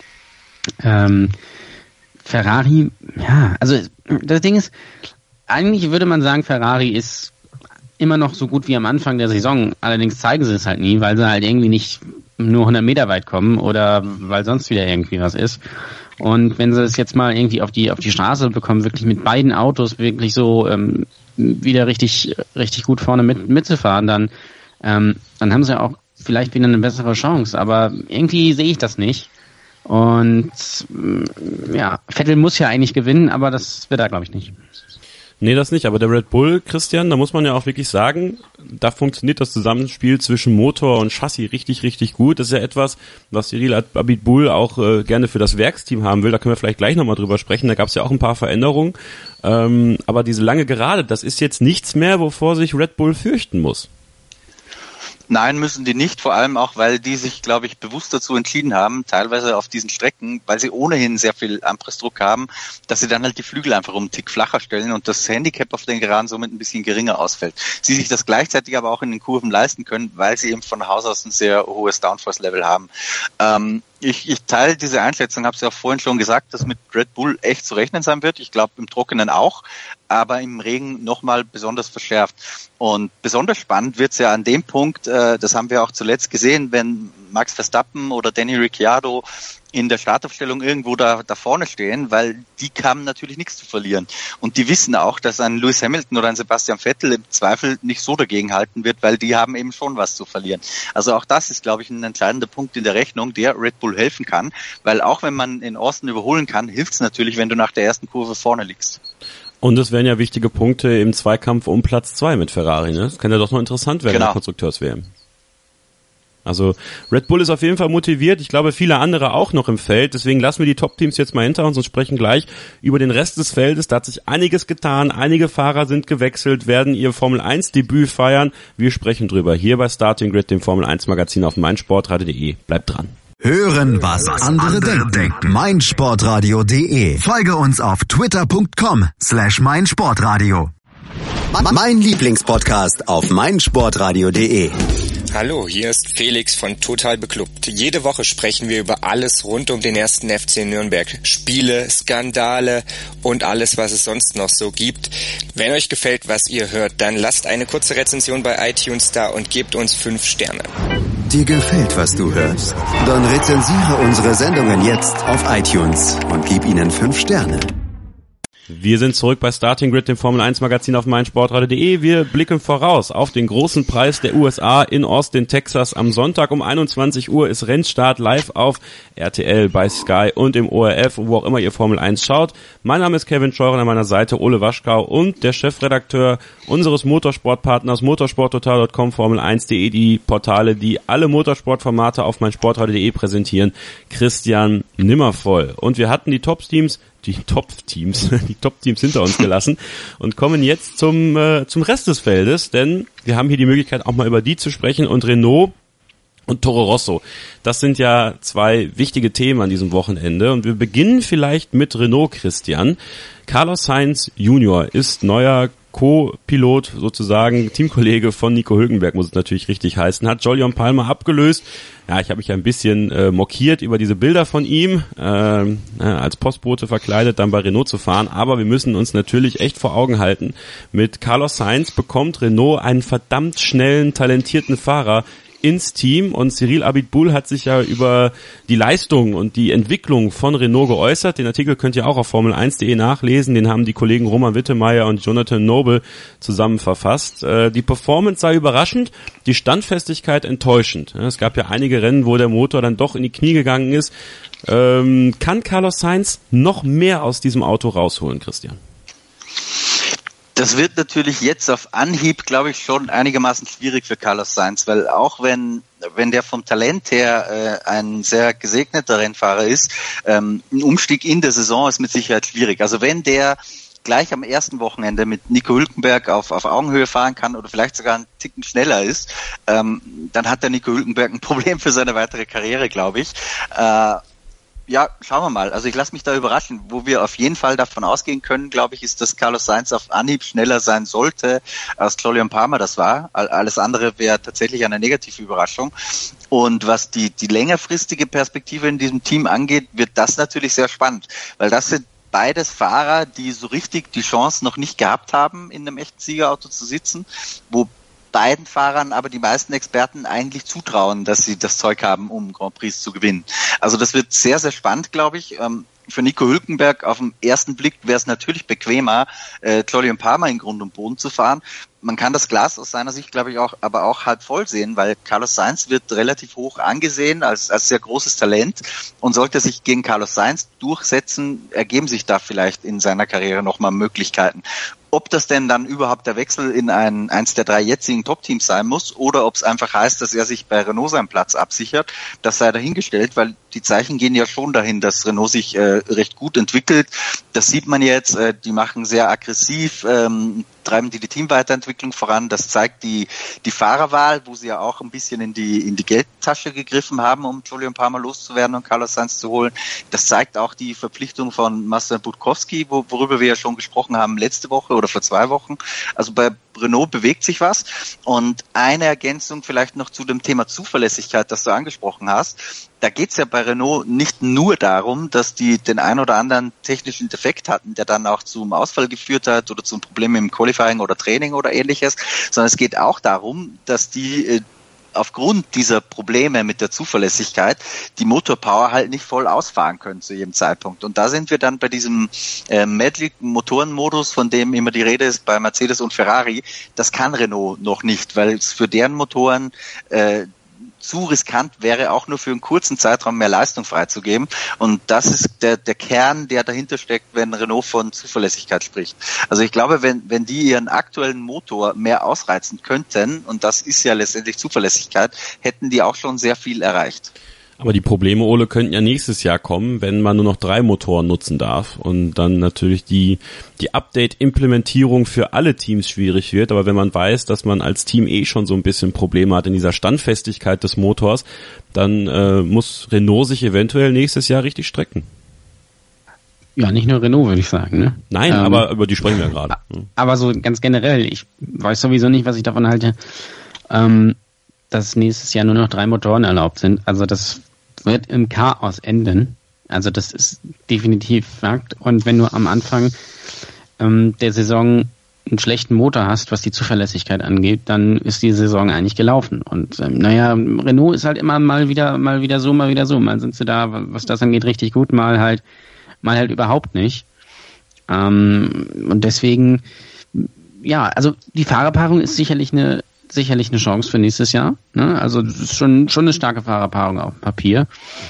Ähm, Ferrari, ja, also das Ding ist, eigentlich würde man sagen, Ferrari ist immer noch so gut wie am Anfang der Saison. Allerdings zeigen sie es halt nie, weil sie halt irgendwie nicht nur hundert Meter weit kommen oder weil sonst wieder irgendwie was ist. Und wenn sie es jetzt mal irgendwie auf die auf die Straße bekommen, wirklich mit beiden Autos wirklich so ähm, wieder richtig richtig gut vorne mit mitzufahren, dann ähm, dann haben sie auch vielleicht wieder eine bessere Chance. Aber irgendwie sehe ich das nicht. Und ja, Vettel muss ja eigentlich gewinnen, aber das wird er, glaube ich, nicht. Nee, das nicht, aber der Red Bull, Christian, da muss man ja auch wirklich sagen, da funktioniert das Zusammenspiel zwischen Motor und Chassis richtig, richtig gut. Das ist ja etwas, was Cyril Abiteboul auch äh, gerne für das Werksteam haben will. Da können wir vielleicht gleich nochmal drüber sprechen. Da gab es ja auch ein paar Veränderungen. Ähm, aber diese lange Gerade, das ist jetzt nichts mehr, wovor sich Red Bull fürchten muss. Nein, müssen die nicht, vor allem auch, weil die sich, glaube ich, bewusst dazu entschieden haben, teilweise auf diesen Strecken, weil sie ohnehin sehr viel Anpressdruck haben, dass sie dann halt die Flügel einfach um einen Tick flacher stellen und das Handicap auf den Geraden somit ein bisschen geringer ausfällt. Sie sich das gleichzeitig aber auch in den Kurven leisten können, weil sie eben von Haus aus ein sehr hohes Downforce-Level haben. Ähm, Ich, ich teile diese Einschätzung, habe es ja auch vorhin schon gesagt, dass mit Red Bull echt zu rechnen sein wird. Ich glaube im Trockenen auch, aber im Regen nochmal besonders verschärft. Und besonders spannend wird's ja an dem Punkt, äh, das haben wir auch zuletzt gesehen, wenn Max Verstappen oder Danny Ricciardo in der Startaufstellung irgendwo da, da vorne stehen, weil die haben natürlich nichts zu verlieren. Und die wissen auch, dass ein Lewis Hamilton oder ein Sebastian Vettel im Zweifel nicht so dagegenhalten wird, weil die haben eben schon was zu verlieren. Also auch das ist, glaube ich, ein entscheidender Punkt in der Rechnung, der Red Bull helfen kann, weil auch wenn man in Austin überholen kann, hilft's natürlich, wenn du nach der ersten Kurve vorne liegst. Und es wären ja wichtige Punkte im Zweikampf um Platz zwei mit Ferrari, ne? Das kann ja doch noch interessant werden, genau. In der Konstrukteurs-W M. Also Red Bull ist auf jeden Fall motiviert, ich glaube viele andere auch noch im Feld, deswegen lassen wir die Top-Teams jetzt mal hinter uns und sprechen gleich über den Rest des Feldes. Da hat sich einiges getan, einige Fahrer sind gewechselt, werden ihr Formel eins Debüt feiern. Wir sprechen drüber hier bei Starting Grid, dem Formel eins Magazin auf meinsportradio punkt de. Bleibt dran. Hören, was andere denken. meinsportradio punkt de. Folge uns auf twitter punkt com slash meinsportradio. Mein Lieblingspodcast auf meinsportradio punkt de. Hallo, hier ist Felix von Total Beklubbt. Jede Woche sprechen wir über alles rund um den ersten F C Nürnberg. Spiele, Skandale und alles, was es sonst noch so gibt. Wenn euch gefällt, was ihr hört, dann lasst eine kurze Rezension bei iTunes da und gebt uns fünf Sterne. Dir gefällt, was du hörst? Dann rezensiere unsere Sendungen jetzt auf iTunes und gib ihnen fünf Sterne. Wir sind zurück bei Starting Grid, dem Formel eins Magazin auf meinsportradio punkt de. Wir blicken voraus auf den großen Preis der U S A in Austin, Texas. Am Sonntag um einundzwanzig Uhr ist Rennstart live auf R T L, bei Sky und im O R F, wo auch immer ihr Formel eins schaut. Mein Name ist Kevin Scheuren, an meiner Seite Ole Waschkau und der Chefredakteur unseres Motorsportpartners motorsporttotal punkt com, Formel eins punkt de, die Portale, die alle Motorsportformate auf meinsportradio punkt de präsentieren, Christian Nimmervoll. Und wir hatten die Top-Teams die Top-Teams, die Top-Teams hinter uns gelassen und kommen jetzt zum äh, zum Rest des Feldes, denn wir haben hier die Möglichkeit, auch mal über die zu sprechen und Renault und Toro Rosso. Das sind ja zwei wichtige Themen an diesem Wochenende und wir beginnen vielleicht mit Renault, Christian. Carlos Sainz Junior ist neuer Co-Pilot, sozusagen Teamkollege von Nico Hülkenberg, muss es natürlich richtig heißen, hat Jolyon Palmer abgelöst. Ja, ich habe mich ein bisschen äh, mokiert über diese Bilder von ihm, äh, äh, als Postbote verkleidet, dann bei Renault zu fahren. Aber wir müssen uns natürlich echt vor Augen halten, mit Carlos Sainz bekommt Renault einen verdammt schnellen, talentierten Fahrer ins Team und Cyril Abitboul hat sich ja über die Leistung und die Entwicklung von Renault geäußert. Den Artikel könnt ihr auch auf formel eins punkt de nachlesen. Den haben die Kollegen Roman Wittemeyer und Jonathan Noble zusammen verfasst. Äh, die Performance sei überraschend, die Standfestigkeit enttäuschend. Es gab ja einige Rennen, wo der Motor dann doch in die Knie gegangen ist. Ähm, kann Carlos Sainz noch mehr aus diesem Auto rausholen, Christian? Das wird natürlich jetzt auf Anhieb, glaube ich, schon einigermaßen schwierig für Carlos Sainz, weil auch wenn wenn der vom Talent her äh, ein sehr gesegneter Rennfahrer ist, ähm, ein Umstieg in der Saison ist mit Sicherheit schwierig. Also wenn der gleich am ersten Wochenende mit Nico Hülkenberg auf, auf Augenhöhe fahren kann oder vielleicht sogar einen Ticken schneller ist, ähm, dann hat der Nico Hülkenberg ein Problem für seine weitere Karriere, glaube ich. Äh, Ja, schauen wir mal. Also ich lasse mich da überraschen. Wo wir auf jeden Fall davon ausgehen können, glaube ich, ist, dass Carlos Sainz auf Anhieb schneller sein sollte, als Jolyon Palmer das war. Alles andere wäre tatsächlich eine negative Überraschung. Und was die, die längerfristige Perspektive in diesem Team angeht, wird das natürlich sehr spannend. Weil das sind beides Fahrer, die so richtig die Chance noch nicht gehabt haben, in einem echten Siegerauto zu sitzen, wo beiden Fahrern aber die meisten Experten eigentlich zutrauen, dass sie das Zeug haben, um Grand Prix zu gewinnen. Also das wird sehr, sehr spannend, glaube ich. Für Nico Hülkenberg auf den ersten Blick wäre es natürlich bequemer, äh, Jolyon Palmer in Grund und Boden zu fahren. Man kann das Glas aus seiner Sicht, glaube ich, auch, aber auch halb voll sehen, weil Carlos Sainz wird relativ hoch angesehen als, als sehr großes Talent und sollte sich gegen Carlos Sainz durchsetzen, ergeben sich da vielleicht in seiner Karriere nochmal Möglichkeiten. Ob das denn dann überhaupt der Wechsel in ein, eins der drei jetzigen Top-Teams sein muss oder ob es einfach heißt, dass er sich bei Renault seinen Platz absichert, das sei dahingestellt, weil die Zeichen gehen ja schon dahin, dass Renault sich äh, recht gut entwickelt. Das sieht man jetzt, äh, die machen sehr aggressiv, ähm, treiben die die Teamweiterentwicklung voran. Das zeigt die die Fahrerwahl, wo sie ja auch ein bisschen in die in die Geldtasche gegriffen haben, um Jolyon Palmer loszuwerden und Carlos Sainz zu holen. Das zeigt auch die Verpflichtung von Marcin Budkowski, wo, worüber wir ja schon gesprochen haben letzte Woche oder vor zwei Wochen. Also bei Renault bewegt sich was. Und eine Ergänzung vielleicht noch zu dem Thema Zuverlässigkeit, das du angesprochen hast. Da geht's ja bei Renault nicht nur darum, dass die den ein oder anderen technischen Defekt hatten, der dann auch zum Ausfall geführt hat oder zum Problem im Qualifying oder Training oder ähnliches, sondern es geht auch darum, dass die äh, aufgrund dieser Probleme mit der Zuverlässigkeit die Motorpower halt nicht voll ausfahren können zu jedem Zeitpunkt. Und da sind wir dann bei diesem äh, Medley-Motorenmodus, von dem immer die Rede ist bei Mercedes und Ferrari. Das kann Renault noch nicht, weil es für deren Motoren äh, zu riskant wäre, auch nur für einen kurzen Zeitraum mehr Leistung freizugeben. Und das ist der, der Kern, der dahinter steckt, wenn Renault von Zuverlässigkeit spricht. Also ich glaube, wenn, wenn die ihren aktuellen Motor mehr ausreizen könnten, und das ist ja letztendlich Zuverlässigkeit, hätten die auch schon sehr viel erreicht. Aber die Probleme, Ole, könnten ja nächstes Jahr kommen, wenn man nur noch drei Motoren nutzen darf und dann natürlich die die Update-Implementierung für alle Teams schwierig wird. Aber wenn man weiß, dass man als Team eh schon so ein bisschen Probleme hat in dieser Standfestigkeit des Motors, dann äh, muss Renault sich eventuell nächstes Jahr richtig strecken. Ja, nicht nur Renault, würde ich sagen. Ne? Nein, ähm, aber über die sprechen wir gerade. Aber so ganz generell, ich weiß sowieso nicht, was ich davon halte, ähm, dass nächstes Jahr nur noch drei Motoren erlaubt sind. Also das wird im Chaos enden. Also das ist definitiv Fakt. Und wenn du am Anfang ähm, der Saison einen schlechten Motor hast, was die Zuverlässigkeit angeht, dann ist die Saison eigentlich gelaufen. Und ähm, naja, Renault ist halt immer mal wieder, mal wieder so, mal wieder so. Mal sind sie da, was das angeht, richtig gut, mal halt, mal halt überhaupt nicht. Ähm, und deswegen, ja, also die Fahrerpaarung ist sicherlich eine sicherlich eine Chance für nächstes Jahr. Ne? Also das ist schon schon eine starke Fahrerpaarung auf dem Papier.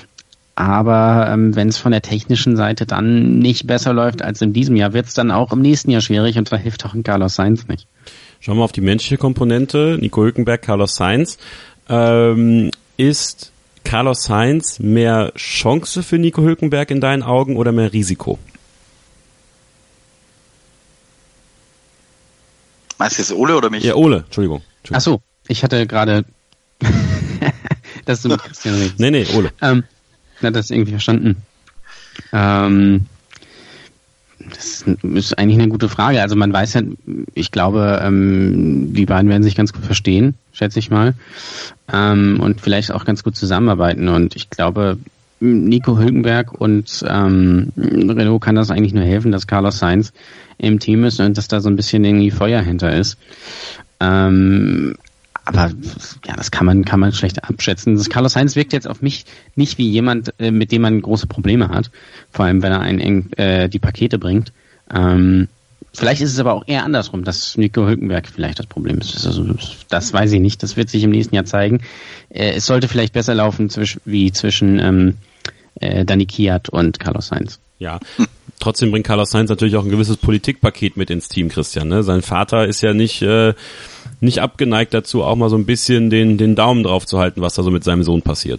Aber ähm, wenn es von der technischen Seite dann nicht besser läuft als in diesem Jahr, wird es dann auch im nächsten Jahr schwierig und da hilft auch ein Carlos Sainz nicht. Schauen wir auf die menschliche Komponente. Nico Hülkenberg, Carlos Sainz. Ähm, ist Carlos Sainz mehr Chance für Nico Hülkenberg in deinen Augen oder mehr Risiko? Meinst du jetzt Ole oder mich? Ja, Ole, Entschuldigung. Entschuldigung. Ach so, ich hatte gerade das ist ein Christian redest. Nee, nee, Ole. Ähm, na, das irgendwie verstanden. Ähm, das ist eigentlich eine gute Frage. Also man weiß ja, ich glaube, ähm, die beiden werden sich ganz gut verstehen, schätze ich mal. Ähm, und vielleicht auch ganz gut zusammenarbeiten. Und ich glaube, Nico Hülkenberg und ähm, Renault kann das eigentlich nur helfen, dass Carlos Sainz im Team ist und dass da so ein bisschen irgendwie Feuer hinter ist. Ähm, aber ja, das kann man kann man schlecht abschätzen. Das Carlos Sainz wirkt jetzt auf mich nicht wie jemand, äh, mit dem man große Probleme hat, vor allem wenn er einen eng äh, die Pakete bringt. Ähm, vielleicht ist es aber auch eher andersrum, dass Nico Hülkenberg vielleicht das Problem ist. Also, das weiß ich nicht. Das wird sich im nächsten Jahr zeigen. Äh, es sollte vielleicht besser laufen zwisch- wie zwischen ähm, äh, Dani Kiat und Carlos Sainz. Ja. Trotzdem bringt Carlos Sainz natürlich auch ein gewisses Politikpaket mit ins Team, Christian. Ne? Sein Vater ist ja nicht äh, nicht abgeneigt dazu, auch mal so ein bisschen den den Daumen drauf zu halten, was da so mit seinem Sohn passiert.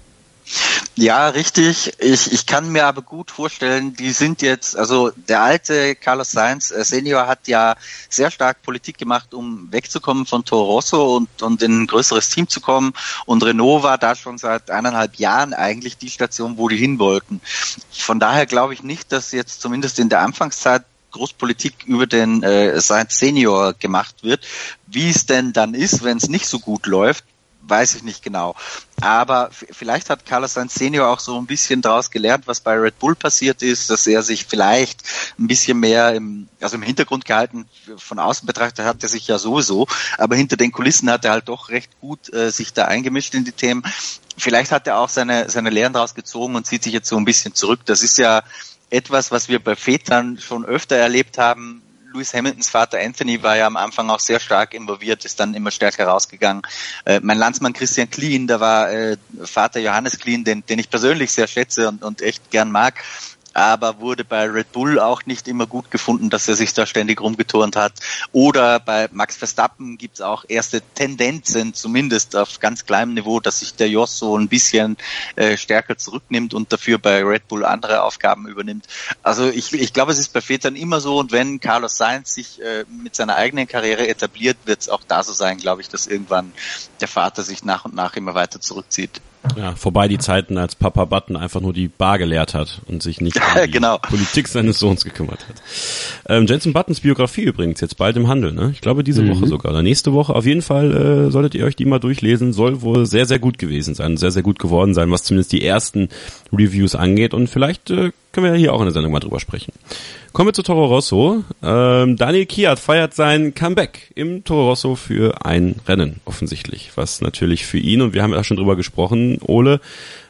Ja, richtig. Ich, ich kann mir aber gut vorstellen, die sind jetzt, also der alte Carlos Sainz äh, Senior hat ja sehr stark Politik gemacht, um wegzukommen von Toro Rosso und, und in ein größeres Team zu kommen. Und Renault war da schon seit eineinhalb Jahren eigentlich die Station, wo die hin wollten. Von daher glaube ich nicht, dass jetzt zumindest in der Anfangszeit Großpolitik über den äh, Sainz Senior gemacht wird. Wie es denn dann ist, wenn es nicht so gut läuft, weiß ich nicht genau. Aber f- vielleicht hat Carlos Sainz Senior auch so ein bisschen daraus gelernt, was bei Red Bull passiert ist, dass er sich vielleicht ein bisschen mehr im, also im Hintergrund gehalten, von außen betrachtet hat er sich ja sowieso, aber hinter den Kulissen hat er halt doch recht gut äh, sich da eingemischt in die Themen. Vielleicht hat er auch seine, seine Lehren daraus gezogen und zieht sich jetzt so ein bisschen zurück. Das ist ja etwas, was wir bei Vätern schon öfter erlebt haben. Lewis Hamiltons Vater Anthony war ja am Anfang auch sehr stark involviert, ist dann immer stärker rausgegangen. Äh, mein Landsmann Christian Klien, da war äh, Vater Johannes Klien, den, den ich persönlich sehr schätze und, und echt gern mag. aber wurde bei Red Bull auch nicht immer gut gefunden, dass er sich da ständig rumgeturnt hat. Oder bei Max Verstappen gibt es auch erste Tendenzen, zumindest auf ganz kleinem Niveau, dass sich der Jos so ein bisschen äh, stärker zurücknimmt und dafür bei Red Bull andere Aufgaben übernimmt. Also ich, ich glaube, es ist bei Vätern immer so, und wenn Carlos Sainz sich äh, mit seiner eigenen Karriere etabliert, wird es auch da so sein, glaube ich, dass irgendwann der Vater sich nach und nach immer weiter zurückzieht. Ja, vorbei die Zeiten, als Papa Button einfach nur die Bar gelehrt hat und sich nicht um die genau. Politik seines Sohns gekümmert hat. Ähm, Jenson Buttons Biografie übrigens jetzt bald im Handel, ne? Ich glaube diese mhm. Woche sogar oder nächste Woche. Auf jeden Fall äh, solltet ihr euch die mal durchlesen. Soll wohl sehr, sehr gut gewesen sein, sehr, sehr gut geworden sein, was zumindest die ersten Reviews angeht. Und vielleicht äh, können wir ja hier auch in der Sendung mal drüber sprechen. Kommen wir zu Toro Rosso. Ähm, Daniel Kiat feiert sein Comeback im Toro Rosso für ein Rennen, offensichtlich. Was natürlich für ihn, und wir haben ja schon drüber gesprochen, Ole,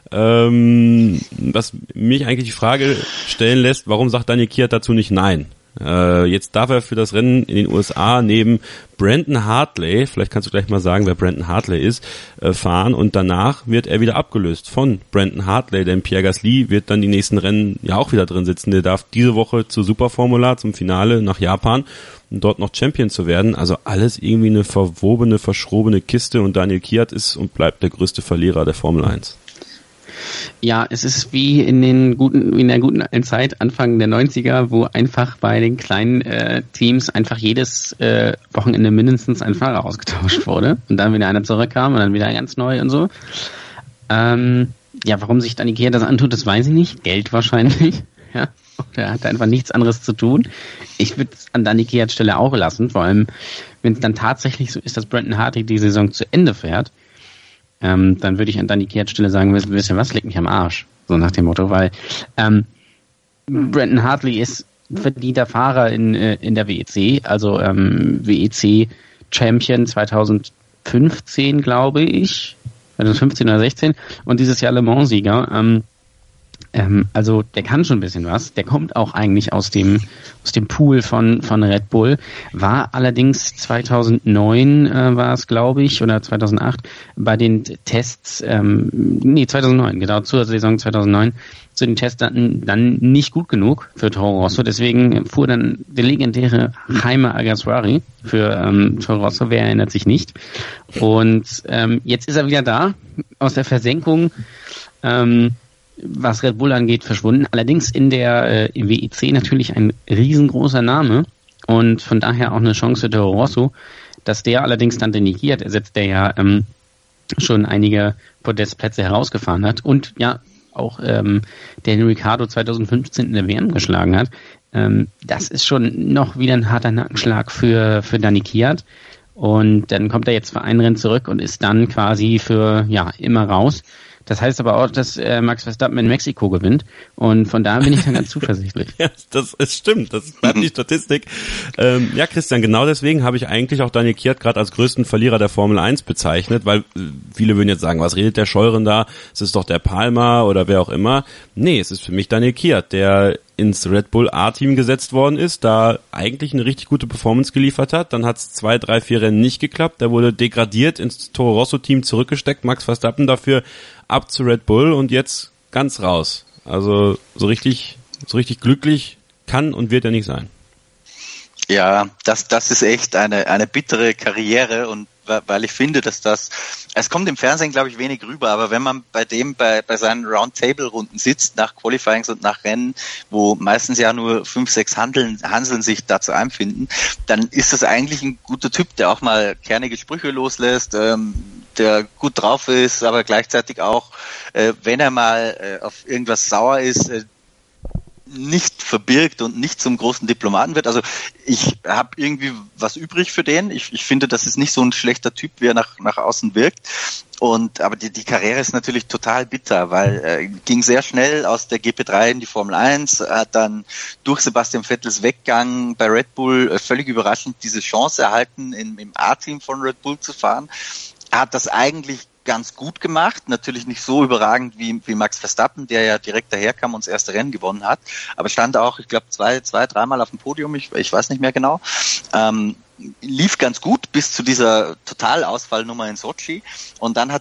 ähm, was mich eigentlich die Frage stellen lässt, warum sagt Daniel Kiat dazu nicht nein? Äh, jetzt darf er für das Rennen in den U S A neben Brandon Hartley, vielleicht kannst du gleich mal sagen, wer Brandon Hartley ist, äh, fahren, und danach wird er wieder abgelöst von Brandon Hartley, denn Pierre Gasly wird dann die nächsten Rennen ja auch wieder drin sitzen. Der darf diese Woche zur Superformula, zum Finale nach Japan, um dort noch Champion zu werden. Also alles irgendwie eine verwobene, verschrobene Kiste, und Daniel Kiat ist und bleibt der größte Verlierer der Formel eins. Ja, es ist wie in den guten, wie in der guten alten Zeit, Anfang der neunziger, wo einfach bei den kleinen äh, Teams einfach jedes äh, Wochenende mindestens ein Fahrer ausgetauscht wurde und dann wieder einer zurückkam und dann wieder ganz neu und so. Ähm, ja, warum sich Daniel Kiat das antut, das weiß ich nicht. Geld wahrscheinlich. Ja, der hat einfach nichts anderes zu tun. Ich würde es an Daniel Kiats Stelle auch lassen, vor allem wenn es dann tatsächlich so ist, dass Brandon Hartley die Saison zu Ende fährt. Ähm, dann würde ich an Daniel Kiats Stelle sagen, wisst ihr was, leg mich am Arsch. So nach dem Motto, weil ähm, Brandon Hartley ist verdienter Fahrer in, äh, in der W E C, also ähm, W E C Champion zwanzig fünfzehn, glaube ich, zwanzig fünfzehn oder sechzehn, und dieses Jahr Le Mans Sieger. Ähm, ähm, also der kann schon ein bisschen was, der kommt auch eigentlich aus dem aus dem Pool von von Red Bull, war allerdings zweitausendneun äh, war es, glaube ich, oder zweitausendacht bei den Tests, ähm, nee zweitausendneun, genau, zur Saison zweitausendneun, zu den Tests dann, dann nicht gut genug für Toro Rosso, deswegen fuhr dann der legendäre Jaime Alguersuari für ähm, Toro Rosso, wer erinnert sich nicht, und ähm, jetzt ist er wieder da, aus der Versenkung, ähm, was Red Bull angeht, verschwunden. Allerdings in der äh, W E C natürlich ein riesengroßer Name und von daher auch eine Chance für Toro Rosso, dass der allerdings dann Daniel Kiat ersetzt, der ja ähm, schon einige Podestplätze herausgefahren hat und ja auch ähm, Daniel Ricciardo zwanzig fünfzehn in der W M geschlagen hat. Ähm, das ist schon noch wieder ein harter Nackenschlag für, für Daniel Kiat. Und dann kommt er jetzt für ein Rennen zurück und ist dann quasi für ja immer raus. Das heißt aber auch, dass äh, Max Verstappen in Mexiko gewinnt, und von da bin ich dann ganz zuversichtlich. Ja, das ist stimmt, das bleibt die Statistik. Ähm, ja, Christian, genau deswegen habe ich eigentlich auch Daniel Kiat gerade als größten Verlierer der Formel eins bezeichnet, weil äh, viele würden jetzt sagen, was redet der Scheuren da? Es ist doch der Palmer oder wer auch immer. Nee, es ist für mich Daniel Kiat, der ins Red Bull A-Team gesetzt worden ist, da eigentlich eine richtig gute Performance geliefert hat. Dann hat es zwei, drei, vier Rennen nicht geklappt. Der wurde degradiert ins Toro Rosso-Team zurückgesteckt. Max Verstappen dafür ab zu Red Bull und jetzt ganz raus. Also so richtig, so richtig glücklich kann und wird er nicht sein. Ja, das, das ist echt eine, eine bittere Karriere, und weil ich finde, dass das, es kommt im Fernsehen, glaube ich, wenig rüber, aber wenn man bei dem, bei, bei seinen Roundtable-Runden sitzt, nach Qualifyings und nach Rennen, wo meistens ja nur fünf, sechs Handeln, Hanseln sich dazu einfinden, dann ist das eigentlich ein guter Typ, der auch mal kernige Sprüche loslässt, ähm, der gut drauf ist, aber gleichzeitig auch, äh, wenn er mal äh, auf irgendwas sauer ist, äh, nicht verbirgt und nicht zum großen Diplomaten wird. Also ich habe irgendwie was übrig für den. Ich, ich finde, das ist nicht so ein schlechter Typ, wie er nach, nach außen wirkt. Und aber die, die Karriere ist natürlich total bitter, weil er äh, ging sehr schnell aus der G P drei in die Formel eins, hat dann durch Sebastian Vettels Weggang bei Red Bull äh, völlig überraschend diese Chance erhalten, in, im A-Team von Red Bull zu fahren. Er hat das eigentlich ganz gut gemacht, natürlich nicht so überragend wie, wie Max Verstappen, der ja direkt daherkam und das erste Rennen gewonnen hat, aber stand auch, ich glaube, zwei, zwei, dreimal auf dem Podium, ich, ich weiß nicht mehr genau, ähm, lief ganz gut bis zu dieser Totalausfallnummer in Sochi, und dann hat er halt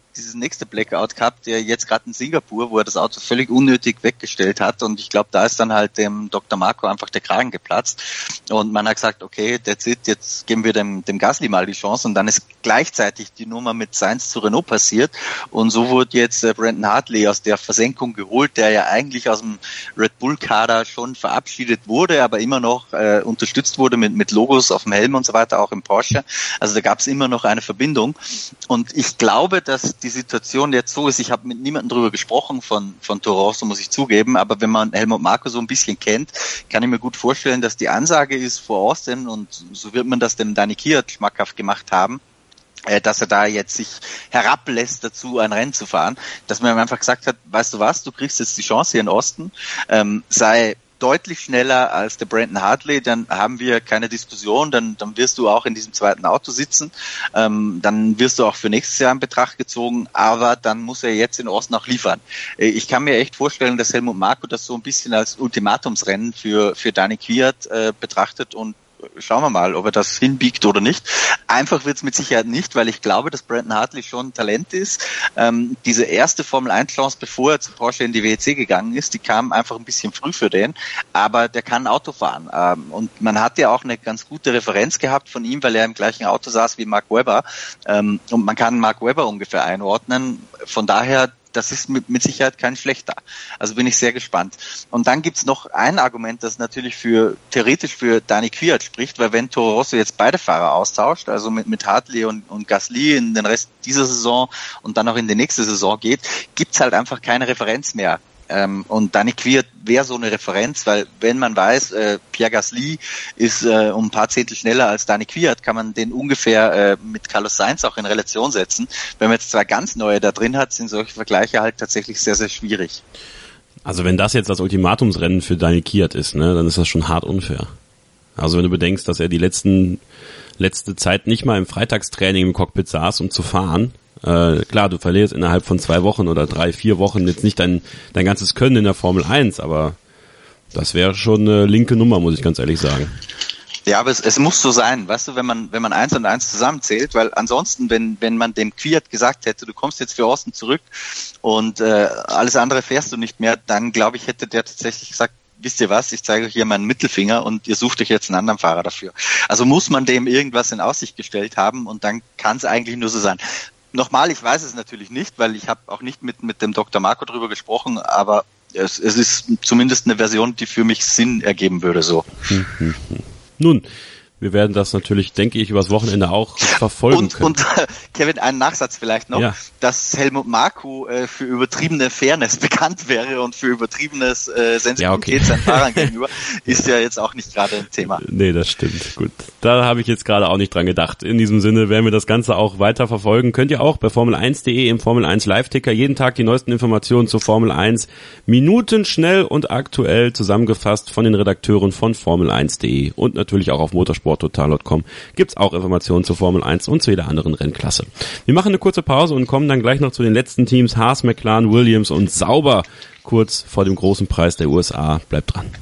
dieses nächste Blackout gehabt, der jetzt gerade in Singapur, wo er das Auto völlig unnötig weggestellt hat. Und ich glaube, da ist dann halt dem Doktor Marco einfach der Kragen geplatzt. Und man hat gesagt, okay, that's it, jetzt geben wir dem, dem Gasly mal die Chance. Und dann ist gleichzeitig die Nummer mit Sainz zu Renault passiert. Und so wurde jetzt äh, Brandon Hartley aus der Versenkung geholt, der ja eigentlich aus dem Red Bull-Kader schon verabschiedet wurde, aber immer noch äh, unterstützt wurde mit, mit Logos auf dem Helm und so weiter, auch im Porsche. Also da gab es immer noch eine Verbindung. Und ich glaube, dass die Situation jetzt so ist, ich habe mit niemandem drüber gesprochen von, von Toro Rosso, muss ich zugeben, aber wenn man Helmut Marko so ein bisschen kennt, kann ich mir gut vorstellen, dass die Ansage ist vor Austin, und so wird man das dem Danny Kvyat schmackhaft gemacht haben, dass er da jetzt sich herablässt dazu, ein Rennen zu fahren, dass man ihm einfach gesagt hat, weißt du was, du kriegst jetzt die Chance hier in Austin, ähm, sei deutlich schneller als der Brandon Hartley, dann haben wir keine Diskussion, dann, dann wirst du auch in diesem zweiten Auto sitzen, ähm, dann wirst du auch für nächstes Jahr in Betracht gezogen, aber dann muss er jetzt in Austin auch liefern. Ich kann mir echt vorstellen, dass Helmut Marko das so ein bisschen als Ultimatumsrennen für, für Danny Kvyat äh, betrachtet, und schauen wir mal, ob er das hinbiegt oder nicht. Einfach wird es mit Sicherheit nicht, weil ich glaube, dass Brandon Hartley schon ein Talent ist. Ähm, diese erste Formel eins Chance, bevor er zu Porsche in die W E C gegangen ist, die kam einfach ein bisschen früh für den, aber der kann Auto fahren. Ähm, und man hat ja auch eine ganz gute Referenz gehabt von ihm, weil er im gleichen Auto saß wie Mark Webber. Ähm, und man kann Mark Webber ungefähr einordnen. Von daher, das ist mit, mit Sicherheit kein schlechter. Also bin ich sehr gespannt. Und dann gibt's noch ein Argument, das natürlich für theoretisch für Danny Kvyat spricht, weil wenn Toro Rosso jetzt beide Fahrer austauscht, also mit, mit Hartley und, und Gasly in den Rest dieser Saison und dann auch in die nächste Saison geht, gibt's halt einfach keine Referenz mehr. Ähm, und Danny Kvyat wäre so eine Referenz, weil wenn man weiß, äh, Pierre Gasly ist äh, um ein paar Zehntel schneller als Danny Kvyat, kann man den ungefähr äh, mit Carlos Sainz auch in Relation setzen. Wenn man jetzt zwei ganz neue da drin hat, sind solche Vergleiche halt tatsächlich sehr, sehr schwierig. Also wenn das jetzt das Ultimatumsrennen für Danny Kvyat ist, ne, dann ist das schon hart unfair. Also wenn du bedenkst, dass er die letzten letzte Zeit nicht mal im Freitagstraining im Cockpit saß, um zu fahren. Äh, klar, du verlierst innerhalb von zwei Wochen oder drei, vier Wochen jetzt nicht dein dein ganzes Können in der Formel eins, aber das wäre schon eine linke Nummer, muss ich ganz ehrlich sagen. Ja, aber es, es muss so sein, weißt du, wenn man wenn man eins und eins zusammenzählt, weil ansonsten, wenn wenn man dem Kvyat gesagt hätte, du kommst jetzt für Austin zurück und äh, alles andere fährst du nicht mehr, dann glaube ich, hätte der tatsächlich gesagt, wisst ihr was, ich zeige euch hier meinen Mittelfinger und ihr sucht euch jetzt einen anderen Fahrer dafür. Also muss man dem irgendwas in Aussicht gestellt haben, und dann kann es eigentlich nur so sein. Nochmal, ich weiß es natürlich nicht, weil ich habe auch nicht mit mit dem Doktor Marko drüber gesprochen, aber es, es ist zumindest eine Version, die für mich Sinn ergeben würde. So. Hm, hm, hm. Nun, wir werden das natürlich, denke ich, übers Wochenende auch verfolgen und, können. Und äh, Kevin, einen Nachsatz vielleicht noch, ja. Dass Helmut Marko äh, für übertriebene Fairness bekannt wäre und für übertriebenes äh, Sensibilität ja, okay. seinen Fahrern gegenüber, ist ja jetzt auch nicht gerade ein Thema. Nee, das stimmt. Gut, da habe ich jetzt gerade auch nicht dran gedacht. In diesem Sinne werden wir das Ganze auch weiter verfolgen. Könnt ihr auch bei Formel eins punkt de im Formel eins Live-Ticker jeden Tag die neuesten Informationen zur Formel eins minutenschnell und aktuell zusammengefasst von den Redakteuren von Formel eins punkt de und natürlich auch auf motorsport total punkt com gibt's auch Informationen zur Formel eins und zu jeder anderen Rennklasse. Wir machen eine kurze Pause und kommen dann gleich noch zu den letzten Teams, Haas, McLaren, Williams und Sauber, kurz vor dem großen Preis der U S A. Bleibt dran.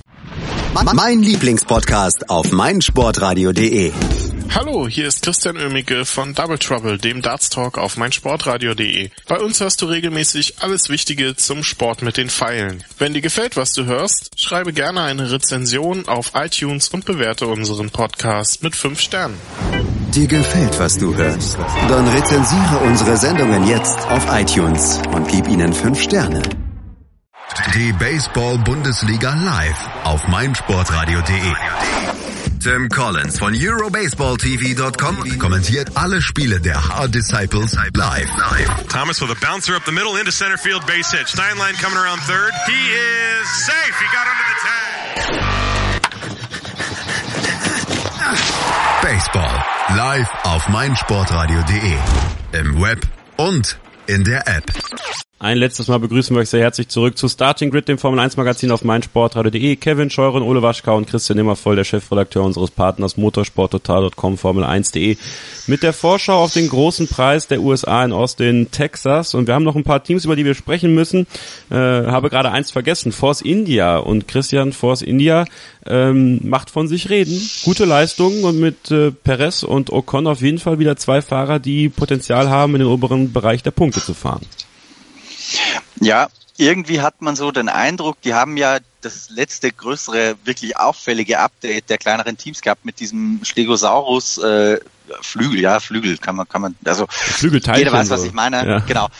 Mein Lieblingspodcast auf meinsportradio punkt de. Hallo, hier ist Christian Oemicke von Double Trouble, dem Darts Talk auf meinsportradio punkt de. Bei uns hörst du regelmäßig alles Wichtige zum Sport mit den Pfeilen. Wenn dir gefällt, was du hörst, schreibe gerne eine Rezension auf iTunes und bewerte unseren Podcast mit fünf Sternen. Dir gefällt, was du hörst? Dann rezensiere unsere Sendungen jetzt auf iTunes und gib ihnen fünf Sterne. Die Baseball-Bundesliga live auf meinsportradio punkt de. Tim Collins von Eurobaseball T V Punkt com kommentiert alle Spiele der Hard Disciples live. Thomas with a bouncer up the middle into center field, base hit. Steinlein coming around third. He is safe. He got under the tag. Baseball live auf meinsportradio punkt de. Im Web und in der App. Ein letztes Mal begrüßen wir euch sehr herzlich zurück zu Starting Grid, dem Formel eins Magazin auf meinsportradio punkt de. Kevin Scheuren, Ole Waschkau und Christian Nimmervoll, der Chefredakteur unseres Partners motorsporttotal punkt com, Formel eins punkt de, mit der Vorschau auf den großen Preis der U S A in Austin, Texas. Und wir haben noch ein paar Teams, über die wir sprechen müssen. Äh, habe gerade eins vergessen, Force India. Und Christian, Force India ähm, macht von sich reden. Gute Leistungen und mit äh, Perez und Ocon auf jeden Fall wieder zwei Fahrer, die Potenzial haben, in den oberen Bereich der Punkte zu fahren. Ja, irgendwie hat man so den Eindruck, die haben ja das letzte größere, wirklich auffällige Update der kleineren Teams gehabt mit diesem Stegosaurus äh, Flügel, ja, Flügel kann man, kann man, also Flügelteilchen, jeder weiß, was ich meine, ja. Genau.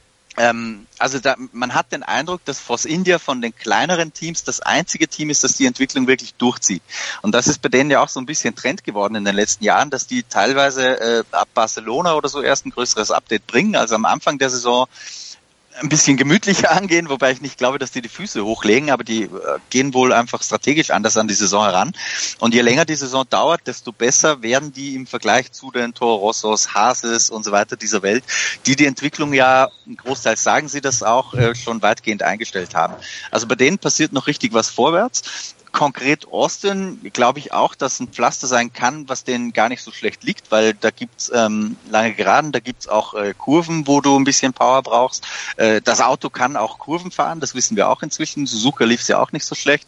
Ähm, also da, man hat den Eindruck, dass Force India von den kleineren Teams das einzige Team ist, das die Entwicklung wirklich durchzieht. Und das ist bei denen ja auch so ein bisschen Trend geworden in den letzten Jahren, dass die teilweise äh, ab Barcelona oder so erst ein größeres Update bringen. Also am Anfang der Saison ein bisschen gemütlicher angehen, wobei ich nicht glaube, dass die die Füße hochlegen, aber die äh, gehen wohl einfach strategisch anders an die Saison heran. Und je länger die Saison dauert, desto besser werden die im Vergleich zu den Toro Rossos, Haases und so weiter dieser Welt, die die Entwicklung ja, großteils sagen sie das auch, äh, schon weitgehend eingestellt haben. Also bei denen passiert noch richtig was vorwärts. Konkret Austin, glaube ich auch, dass ein Pflaster sein kann, was denen gar nicht so schlecht liegt, weil da gibt's ähm, lange Geraden, da gibt's auch äh, Kurven, wo du ein bisschen Power brauchst. Äh, das Auto kann auch Kurven fahren, das wissen wir auch inzwischen. Suzuka lief's ja auch nicht so schlecht.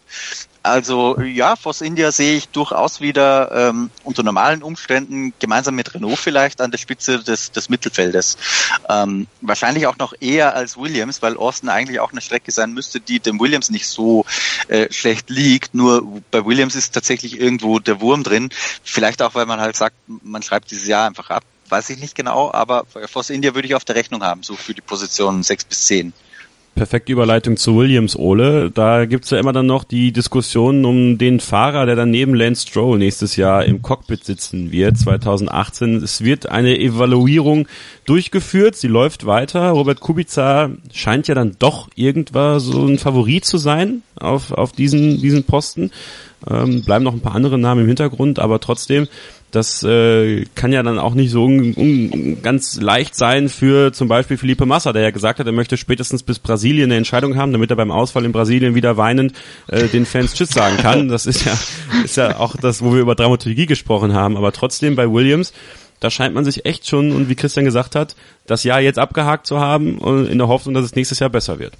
Also ja, Force India sehe ich durchaus wieder ähm, unter normalen Umständen gemeinsam mit Renault vielleicht an der Spitze des, des Mittelfeldes. Ähm, wahrscheinlich auch noch eher als Williams, weil Austin eigentlich auch eine Strecke sein müsste, die dem Williams nicht so äh, schlecht liegt. Nur bei Williams ist tatsächlich irgendwo der Wurm drin. Vielleicht auch, weil man halt sagt, man schreibt dieses Jahr einfach ab. Weiß ich nicht genau, aber Force India würde ich auf der Rechnung haben, so für die Positionen sechs bis zehn. Perfekte Überleitung zu Williams, Ole. Da gibt's ja immer dann noch die Diskussion um den Fahrer, der dann neben Lance Stroll nächstes Jahr im Cockpit sitzen wird, zwanzig achtzehn. Es wird eine Evaluierung durchgeführt, sie läuft weiter. Robert Kubica scheint ja dann doch irgendwann so ein Favorit zu sein auf auf diesen diesen Posten. Ähm, bleiben noch ein paar andere Namen im Hintergrund, aber trotzdem, das äh, kann ja dann auch nicht so un, un, ganz leicht sein für zum Beispiel Felipe Massa, der ja gesagt hat, er möchte spätestens bis Brasilien eine Entscheidung haben, damit er beim Ausfall in Brasilien wieder weinend äh, den Fans Tschüss sagen kann. Das ist ja ist ja auch das, wo wir über Dramaturgie gesprochen haben. Aber trotzdem bei Williams, da scheint man sich echt schon, und wie Christian gesagt hat, das Jahr jetzt abgehakt zu haben und in der Hoffnung, dass es nächstes Jahr besser wird.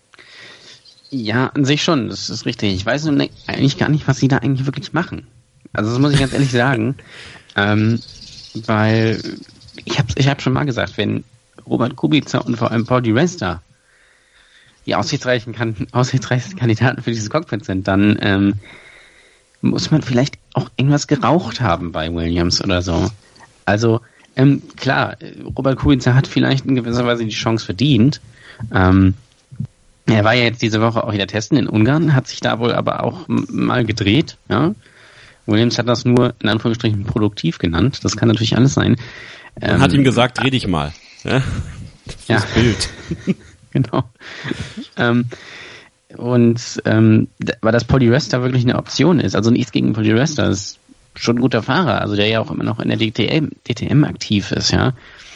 Ja, an sich schon, das ist richtig. Ich weiß nur eigentlich gar nicht, was sie da eigentlich wirklich machen. Also das muss ich ganz ehrlich sagen, ähm, weil ich habe ich hab schon mal gesagt, wenn Robert Kubica und vor allem Paul di Resta die aussichtsreichen, kan- aussichtsreichsten Kandidaten für dieses Cockpit sind, dann ähm, muss man vielleicht auch irgendwas geraucht haben bei Williams oder so. Also ähm, klar, Robert Kubica hat vielleicht in gewisser Weise die Chance verdient. Ähm, er war ja jetzt diese Woche auch wieder testen in Ungarn, hat sich da wohl aber auch m- mal gedreht, ja. Williams hat das nur in Anführungsstrichen produktiv genannt. Das kann natürlich alles sein. Man ähm, hat ihm gesagt, dreh dich mal. Ja, ja. Bild. Genau. ähm, und ähm, weil das Paul di Resta wirklich eine Option ist, also nichts gegen Paul di Resta, ist schon ein guter Fahrer, also der ja auch immer noch in der D T M, D T M aktiv ist, ja.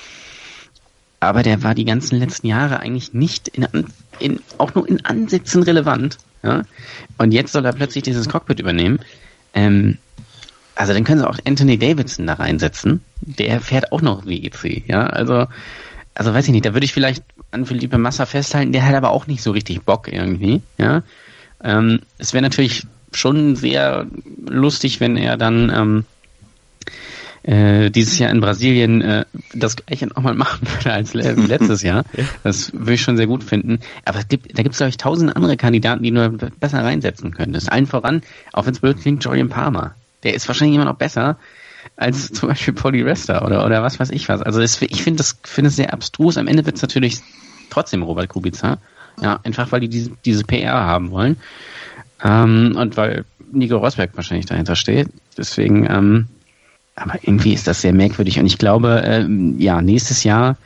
Aber der war die ganzen letzten Jahre eigentlich nicht in, in auch nur in Ansätzen relevant, ja. Und jetzt soll er plötzlich dieses Cockpit übernehmen. Ähm, also dann können sie auch Anthony Davidson da reinsetzen. Der fährt auch noch W E C, ja. Also, also weiß ich nicht, da würde ich vielleicht an Felipe Massa festhalten, der hat aber auch nicht so richtig Bock irgendwie, ja. Ähm, es wäre natürlich schon sehr lustig, wenn er dann ähm, äh, dieses Jahr in Brasilien äh, das gleiche nochmal machen würde als le- letztes Jahr. Das würde ich schon sehr gut finden. Aber es gibt, da gibt es, glaube ich, tausend andere Kandidaten, die du besser reinsetzen könntest. Allen voran, auch wenn es blöd klingt, Julian Palmer. Der ist wahrscheinlich immer noch besser als zum Beispiel Paul di Resta oder, oder was weiß ich was. Also das, ich finde das finde es sehr abstrus. Am Ende wird es natürlich trotzdem Robert Kubica. Ja, einfach weil die diese, diese P R haben wollen. Ähm, und weil Nico Rosberg wahrscheinlich dahinter steht. Deswegen, ähm, aber irgendwie ist das sehr merkwürdig. Und ich glaube, ähm, ja, nächstes Jahr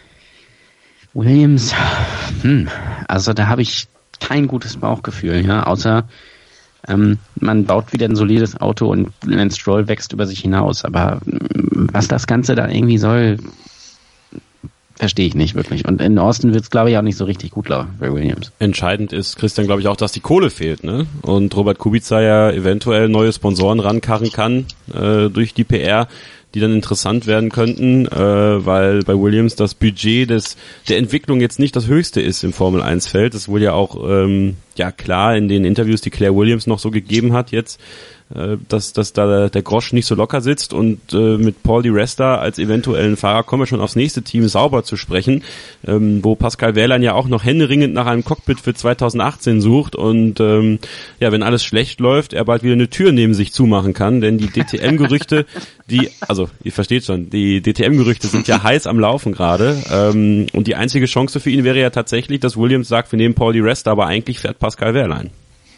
Williams, hm, also da habe ich kein gutes Bauchgefühl, ja, außer ähm, man baut wieder ein solides Auto und Lance Stroll wächst über sich hinaus. Aber ähm, was das Ganze da irgendwie soll, verstehe ich nicht wirklich. Und in Austin wird es, glaube ich, auch nicht so richtig gut laufen bei Williams. Entscheidend ist, Christian, glaube ich, auch, dass die Kohle fehlt, ne? Und Robert Kubica ja eventuell neue Sponsoren rankarren kann äh, durch die P R, die dann interessant werden könnten, äh, weil bei Williams das Budget des der Entwicklung jetzt nicht das höchste ist im Formel eins Feld. Das wurde ja auch ähm, ja klar in den Interviews, die Claire Williams noch so gegeben hat jetzt, äh, dass dass da der Grosch nicht so locker sitzt, und äh, mit Paul Di Resta als eventuellen Fahrer kommen wir schon aufs nächste Team Sauber zu sprechen, ähm, wo Pascal Wehrlein ja auch noch händeringend nach einem Cockpit für zweitausendachtzehn sucht, und ähm, ja, wenn alles schlecht läuft, er bald wieder eine Tür neben sich zumachen kann, denn die D T M-Gerüchte, die, also ihr versteht schon, die D T M-Gerüchte sind ja heiß am Laufen gerade, ähm, und die einzige Chance für ihn wäre ja tatsächlich, dass Williams sagt, wir nehmen Paul Di Resta, aber eigentlich fährt Pascal Wehrlein.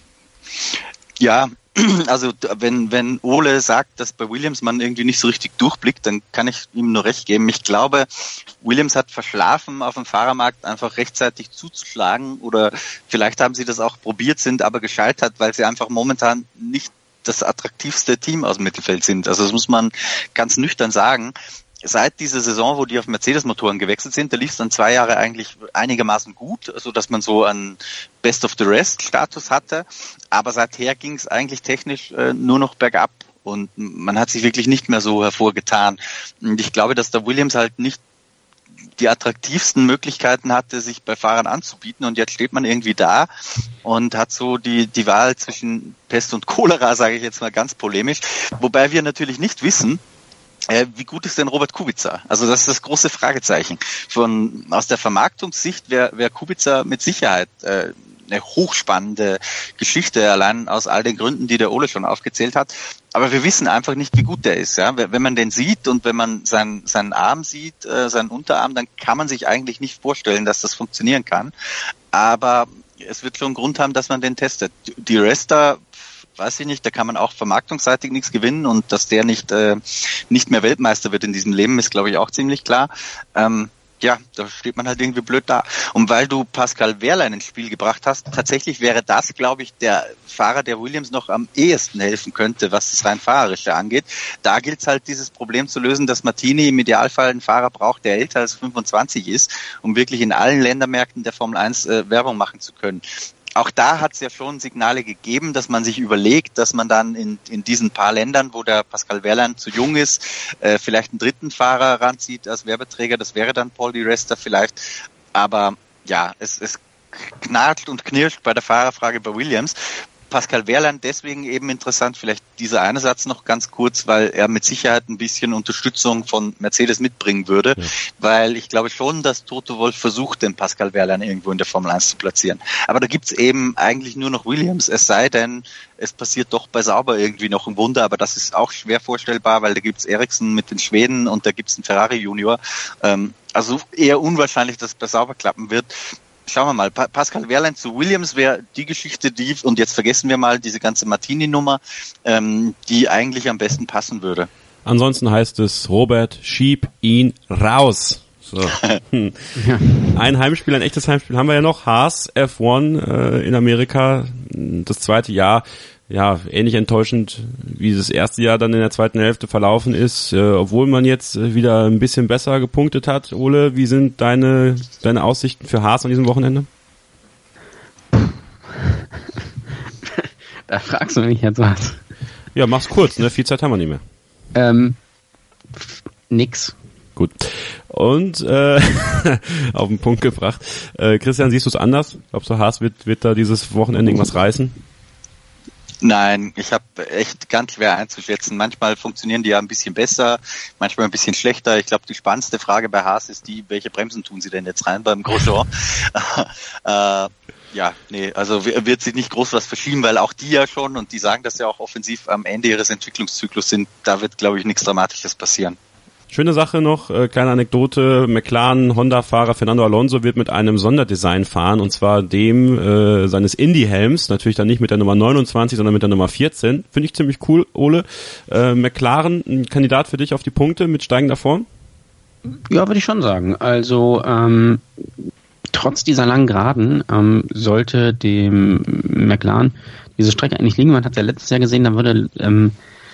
Ja, also wenn wenn Ole sagt, dass bei Williams man irgendwie nicht so richtig durchblickt, dann kann ich ihm nur recht geben. Ich glaube, Williams hat verschlafen, auf dem Fahrermarkt einfach rechtzeitig zuzuschlagen, oder vielleicht haben sie das auch probiert, sind aber gescheitert, weil sie einfach momentan nicht das attraktivste Team aus dem Mittelfeld sind. Also das muss man ganz nüchtern sagen. Seit dieser Saison, wo die auf Mercedes-Motoren gewechselt sind, da lief es dann zwei Jahre eigentlich einigermaßen gut, so dass man so einen Best of the Rest-Status hatte. Aber seither ging es eigentlich technisch äh, nur noch bergab, und man hat sich wirklich nicht mehr so hervorgetan. Und ich glaube, dass der Williams halt nicht die attraktivsten Möglichkeiten hatte, sich bei Fahrern anzubieten, und jetzt steht man irgendwie da und hat so die die Wahl zwischen Pest und Cholera, sage ich jetzt mal ganz polemisch, wobei wir natürlich nicht wissen, Äh, wie gut ist denn Robert Kubica? Also das ist das große Fragezeichen. Von aus der Vermarktungssicht wäre wär Kubica mit Sicherheit äh, eine hochspannende Geschichte, allein aus all den Gründen, die der Ole schon aufgezählt hat. Aber wir wissen einfach nicht, wie gut der ist. Ja? Wenn man den sieht und wenn man seinen, seinen Arm sieht, äh, seinen Unterarm, dann kann man sich eigentlich nicht vorstellen, dass das funktionieren kann. Aber es wird schon einen Grund haben, dass man den testet. Die Resta, weiß ich nicht, da kann man auch vermarktungsseitig nichts gewinnen, und dass der nicht äh, nicht mehr Weltmeister wird in diesem Leben, ist, glaube ich, auch ziemlich klar. Ähm, ja, da steht man halt irgendwie blöd da. Und weil du Pascal Wehrlein ins Spiel gebracht hast, tatsächlich wäre das, glaube ich, der Fahrer, der Williams noch am ehesten helfen könnte, was das rein Fahrerische angeht. Da gilt es halt, dieses Problem zu lösen, dass Martini im Idealfall einen Fahrer braucht, der älter als fünfundzwanzig ist, um wirklich in allen Ländermärkten der Formel eins äh, Werbung machen zu können. Auch da hat es ja schon Signale gegeben, dass man sich überlegt, dass man dann in, in diesen paar Ländern, wo der Pascal Wehrlein zu jung ist, äh, vielleicht einen dritten Fahrer ranzieht als Werbeträger. Das wäre dann Paul Di Resta vielleicht. Aber ja, es, es knarrt und knirscht bei der Fahrerfrage bei Williams. Pascal Wehrlein deswegen eben interessant, vielleicht dieser eine Satz noch ganz kurz, weil er mit Sicherheit ein bisschen Unterstützung von Mercedes mitbringen würde, ja. Weil ich glaube schon, dass Toto Wolff versucht, den Pascal Wehrlein irgendwo in der Formel eins zu platzieren. Aber da gibt's eben eigentlich nur noch Williams, es sei denn, es passiert doch bei Sauber irgendwie noch ein Wunder, aber das ist auch schwer vorstellbar, weil da gibt's Ericsson mit den Schweden und da gibt's einen Ferrari Junior. Ähm, also eher unwahrscheinlich, dass es bei Sauber klappen wird. Schauen wir mal, pa- Pascal Wehrlein zu Williams wäre die Geschichte, die, und jetzt vergessen wir mal diese ganze Martini-Nummer, ähm, die eigentlich am besten passen würde. Ansonsten heißt es, Robert, schieb ihn raus. So. Hm. Ein Heimspiel, ein echtes Heimspiel haben wir ja noch, Haas F eins äh, in Amerika, das zweite Jahr. Ja, ähnlich enttäuschend, wie das erste Jahr dann in der zweiten Hälfte verlaufen ist, äh, obwohl man jetzt wieder ein bisschen besser gepunktet hat. Ole, wie sind deine deine Aussichten für Haas an diesem Wochenende? Da fragst du mich jetzt was. Ja, mach's kurz, ne? Viel Zeit haben wir nicht mehr. Ähm, nix. Gut. Und äh, auf den Punkt gebracht. Äh, Christian, siehst du es anders? Glaubst du, Haas wird, wird da dieses Wochenende irgendwas reißen? Nein, ich habe echt ganz schwer einzuschätzen. Manchmal funktionieren die ja ein bisschen besser, manchmal ein bisschen schlechter. Ich glaube, die spannendste Frage bei Haas ist die, welche Bremsen tun sie denn jetzt rein beim Grosjean? äh, ja, nee, also wird sich nicht groß was verschieben, weil auch die ja schon, und die sagen das ja auch offensiv, am Ende ihres Entwicklungszyklus sind. Da wird, glaube ich, nichts Dramatisches passieren. Schöne Sache noch, äh, kleine Anekdote, McLaren Honda-Fahrer Fernando Alonso wird mit einem Sonderdesign fahren, und zwar dem äh, seines Indy-Helms, natürlich dann nicht mit der Nummer neunundzwanzig, sondern mit der Nummer vierzehn. Finde ich ziemlich cool, Ole. Äh, McLaren, ein Kandidat für dich auf die Punkte mit steigender Form? Ja, würde ich schon sagen. Also ähm, trotz dieser langen Geraden ähm, sollte dem McLaren diese Strecke eigentlich liegen. Man hat es ja letztes Jahr gesehen, da wurde ähm,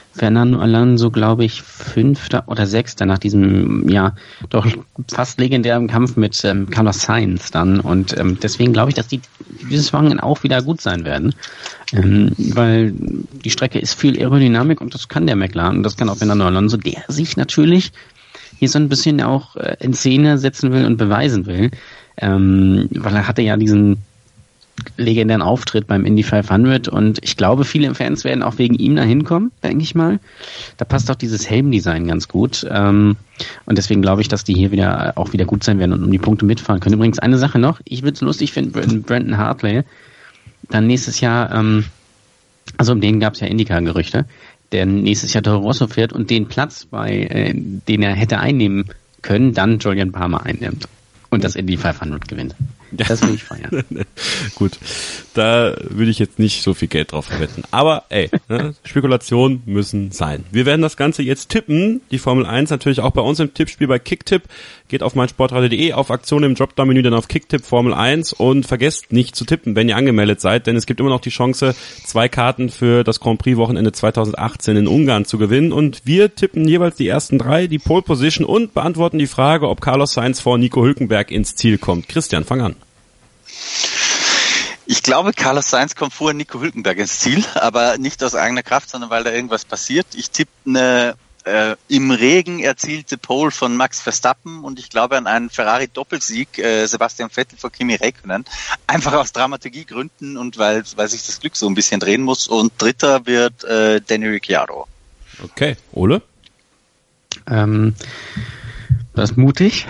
Fernando Alonso, glaube ich, Fünfter oder Sechster nach diesem, ja, doch fast legendären Kampf mit ähm, Carlos Sainz dann. Und ähm, deswegen glaube ich, dass die dieses Wochenende auch wieder gut sein werden. Ähm, weil die Strecke ist viel Aerodynamik und das kann der McLaren und das kann auch Fernando Alonso, der sich natürlich hier so ein bisschen auch äh, in Szene setzen will und beweisen will. Ähm, weil er hatte ja diesen legendären Auftritt beim Indy fünfhundert und ich glaube, viele Fans werden auch wegen ihm da hinkommen, denke ich mal. Da passt auch dieses Helmdesign ganz gut ähm, und deswegen glaube ich, dass die hier wieder auch wieder gut sein werden und um die Punkte mitfahren können. Übrigens eine Sache noch, ich würde es lustig finden, wenn Brandon Hartley dann nächstes Jahr, ähm, also um den gab es ja Indycar-Gerüchte, der nächstes Jahr Toro Rosso fährt und den Platz, bei äh, den er hätte einnehmen können, dann Julian Palmer einnimmt und das Indy fünfhundert gewinnt. Das will ich feiern. Gut, da würde ich jetzt nicht so viel Geld drauf verwenden. Aber ey, ne, Spekulationen müssen sein. Wir werden das Ganze jetzt tippen. Die Formel eins natürlich auch bei uns im Tippspiel bei Kicktipp. Geht auf meinsportradio punkt de, auf Aktion im Dropdown-Menü, dann auf Kicktipp Formel eins und vergesst nicht zu tippen, wenn ihr angemeldet seid, denn es gibt immer noch die Chance, zwei Karten für das Grand Prix-Wochenende zweitausendachtzehn in Ungarn zu gewinnen und wir tippen jeweils die ersten drei, die Pole Position und beantworten die Frage, ob Carlos Sainz vor Nico Hülkenberg ins Ziel kommt. Christian, fang an. Ich glaube, Carlos Sainz kommt vor Nico Hülkenberg ins Ziel, aber nicht aus eigener Kraft, sondern weil da irgendwas passiert. Ich tippe eine äh, im Regen erzielte Pole von Max Verstappen und ich glaube an einen Ferrari-Doppelsieg, äh, Sebastian Vettel vor Kimi Räikkönen, einfach aus Dramaturgiegründen und weil, weil sich das Glück so ein bisschen drehen muss. Und dritter wird äh, Daniel Ricciardo. Okay, Ole? Ähm, das ist mutig.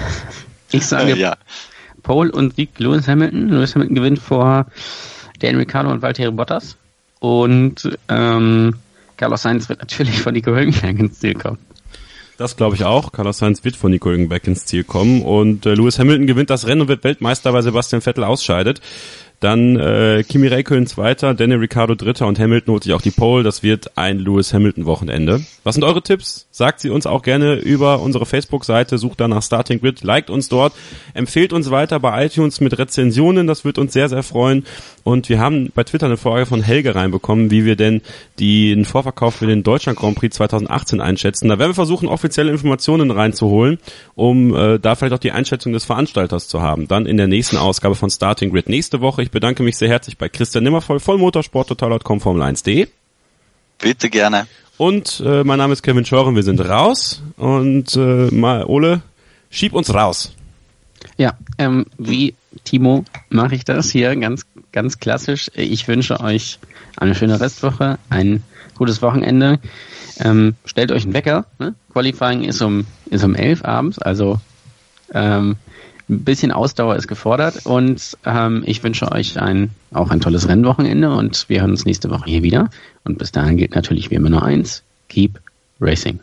Ich sage äh, ja. Pole und Sieg Lewis Hamilton. Lewis Hamilton gewinnt vor Daniel Ricciardo und Valtteri Bottas. Und ähm, Carlos Sainz wird natürlich von Nico Hülkenberg ins Ziel kommen. Das glaube ich auch. Carlos Sainz wird von Nico Hülkenberg ins Ziel kommen. Und äh, Lewis Hamilton gewinnt das Rennen und wird Weltmeister, weil Sebastian Vettel ausscheidet. Dann äh, Kimi Räikkönen Zweiter, Daniel Ricciardo Dritter und Hamilton holt sich auch die Pole. Das wird ein Lewis Hamilton Wochenende. Was sind eure Tipps? Sagt sie uns auch gerne über unsere Facebook-Seite. Sucht danach Starting Grid, liked uns dort, empfehlt uns weiter bei iTunes mit Rezensionen. Das wird uns sehr, sehr freuen. Und wir haben bei Twitter eine Frage von Helge reinbekommen, wie wir denn den Vorverkauf für den Deutschland Grand Prix zweitausendachtzehn einschätzen. Da werden wir versuchen, offizielle Informationen reinzuholen, um äh, da vielleicht auch die Einschätzung des Veranstalters zu haben. Dann in der nächsten Ausgabe von Starting Grid nächste Woche. Ich bedanke mich sehr herzlich bei Christian Nimmervoll von motorsporttotal punkt com, Formel eins punkt de. Bitte gerne. Und äh, mein Name ist Kevin Scheuren, wir sind raus. Und äh, mal, Ole, schieb uns raus. Ja, ähm, wie Timo mache ich das hier ganz, ganz klassisch. Ich wünsche euch eine schöne Restwoche, ein gutes Wochenende. Ähm, stellt euch einen Wecker. Ne? Qualifying ist um, ist um elf abends, also ähm, ein bisschen Ausdauer ist gefordert und ähm, ich wünsche euch ein, auch ein tolles Rennwochenende und wir hören uns nächste Woche hier wieder. Und bis dahin gilt natürlich wie immer nur eins, keep racing.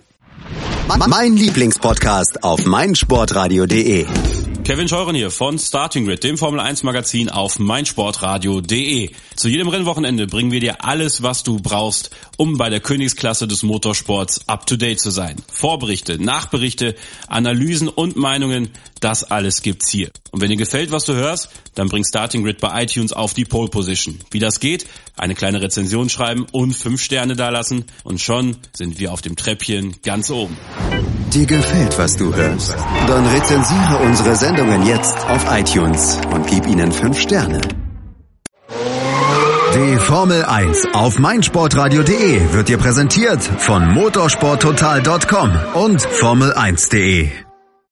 Mein Lieblingspodcast auf meinsportradio punkt de. Kevin Scheuren hier von Starting Grid, dem Formel eins Magazin auf meinsportradio punkt de. Zu jedem Rennwochenende bringen wir dir alles, was du brauchst, um bei der Königsklasse des Motorsports up to date zu sein. Vorberichte, Nachberichte, Analysen und Meinungen, das alles gibt's hier. Und wenn dir gefällt, was du hörst, dann bring Starting Grid bei iTunes auf die Pole Position. Wie das geht? Eine kleine Rezension schreiben und fünf Sterne dalassen und schon sind wir auf dem Treppchen ganz oben. Dir gefällt, was du hörst? Dann rezensiere unsere Sendungen jetzt auf iTunes und gib ihnen fünf Sterne. Die Formel eins auf meinsportradio punkt de wird dir präsentiert von motorsporttotal punkt com und Formel eins punkt de.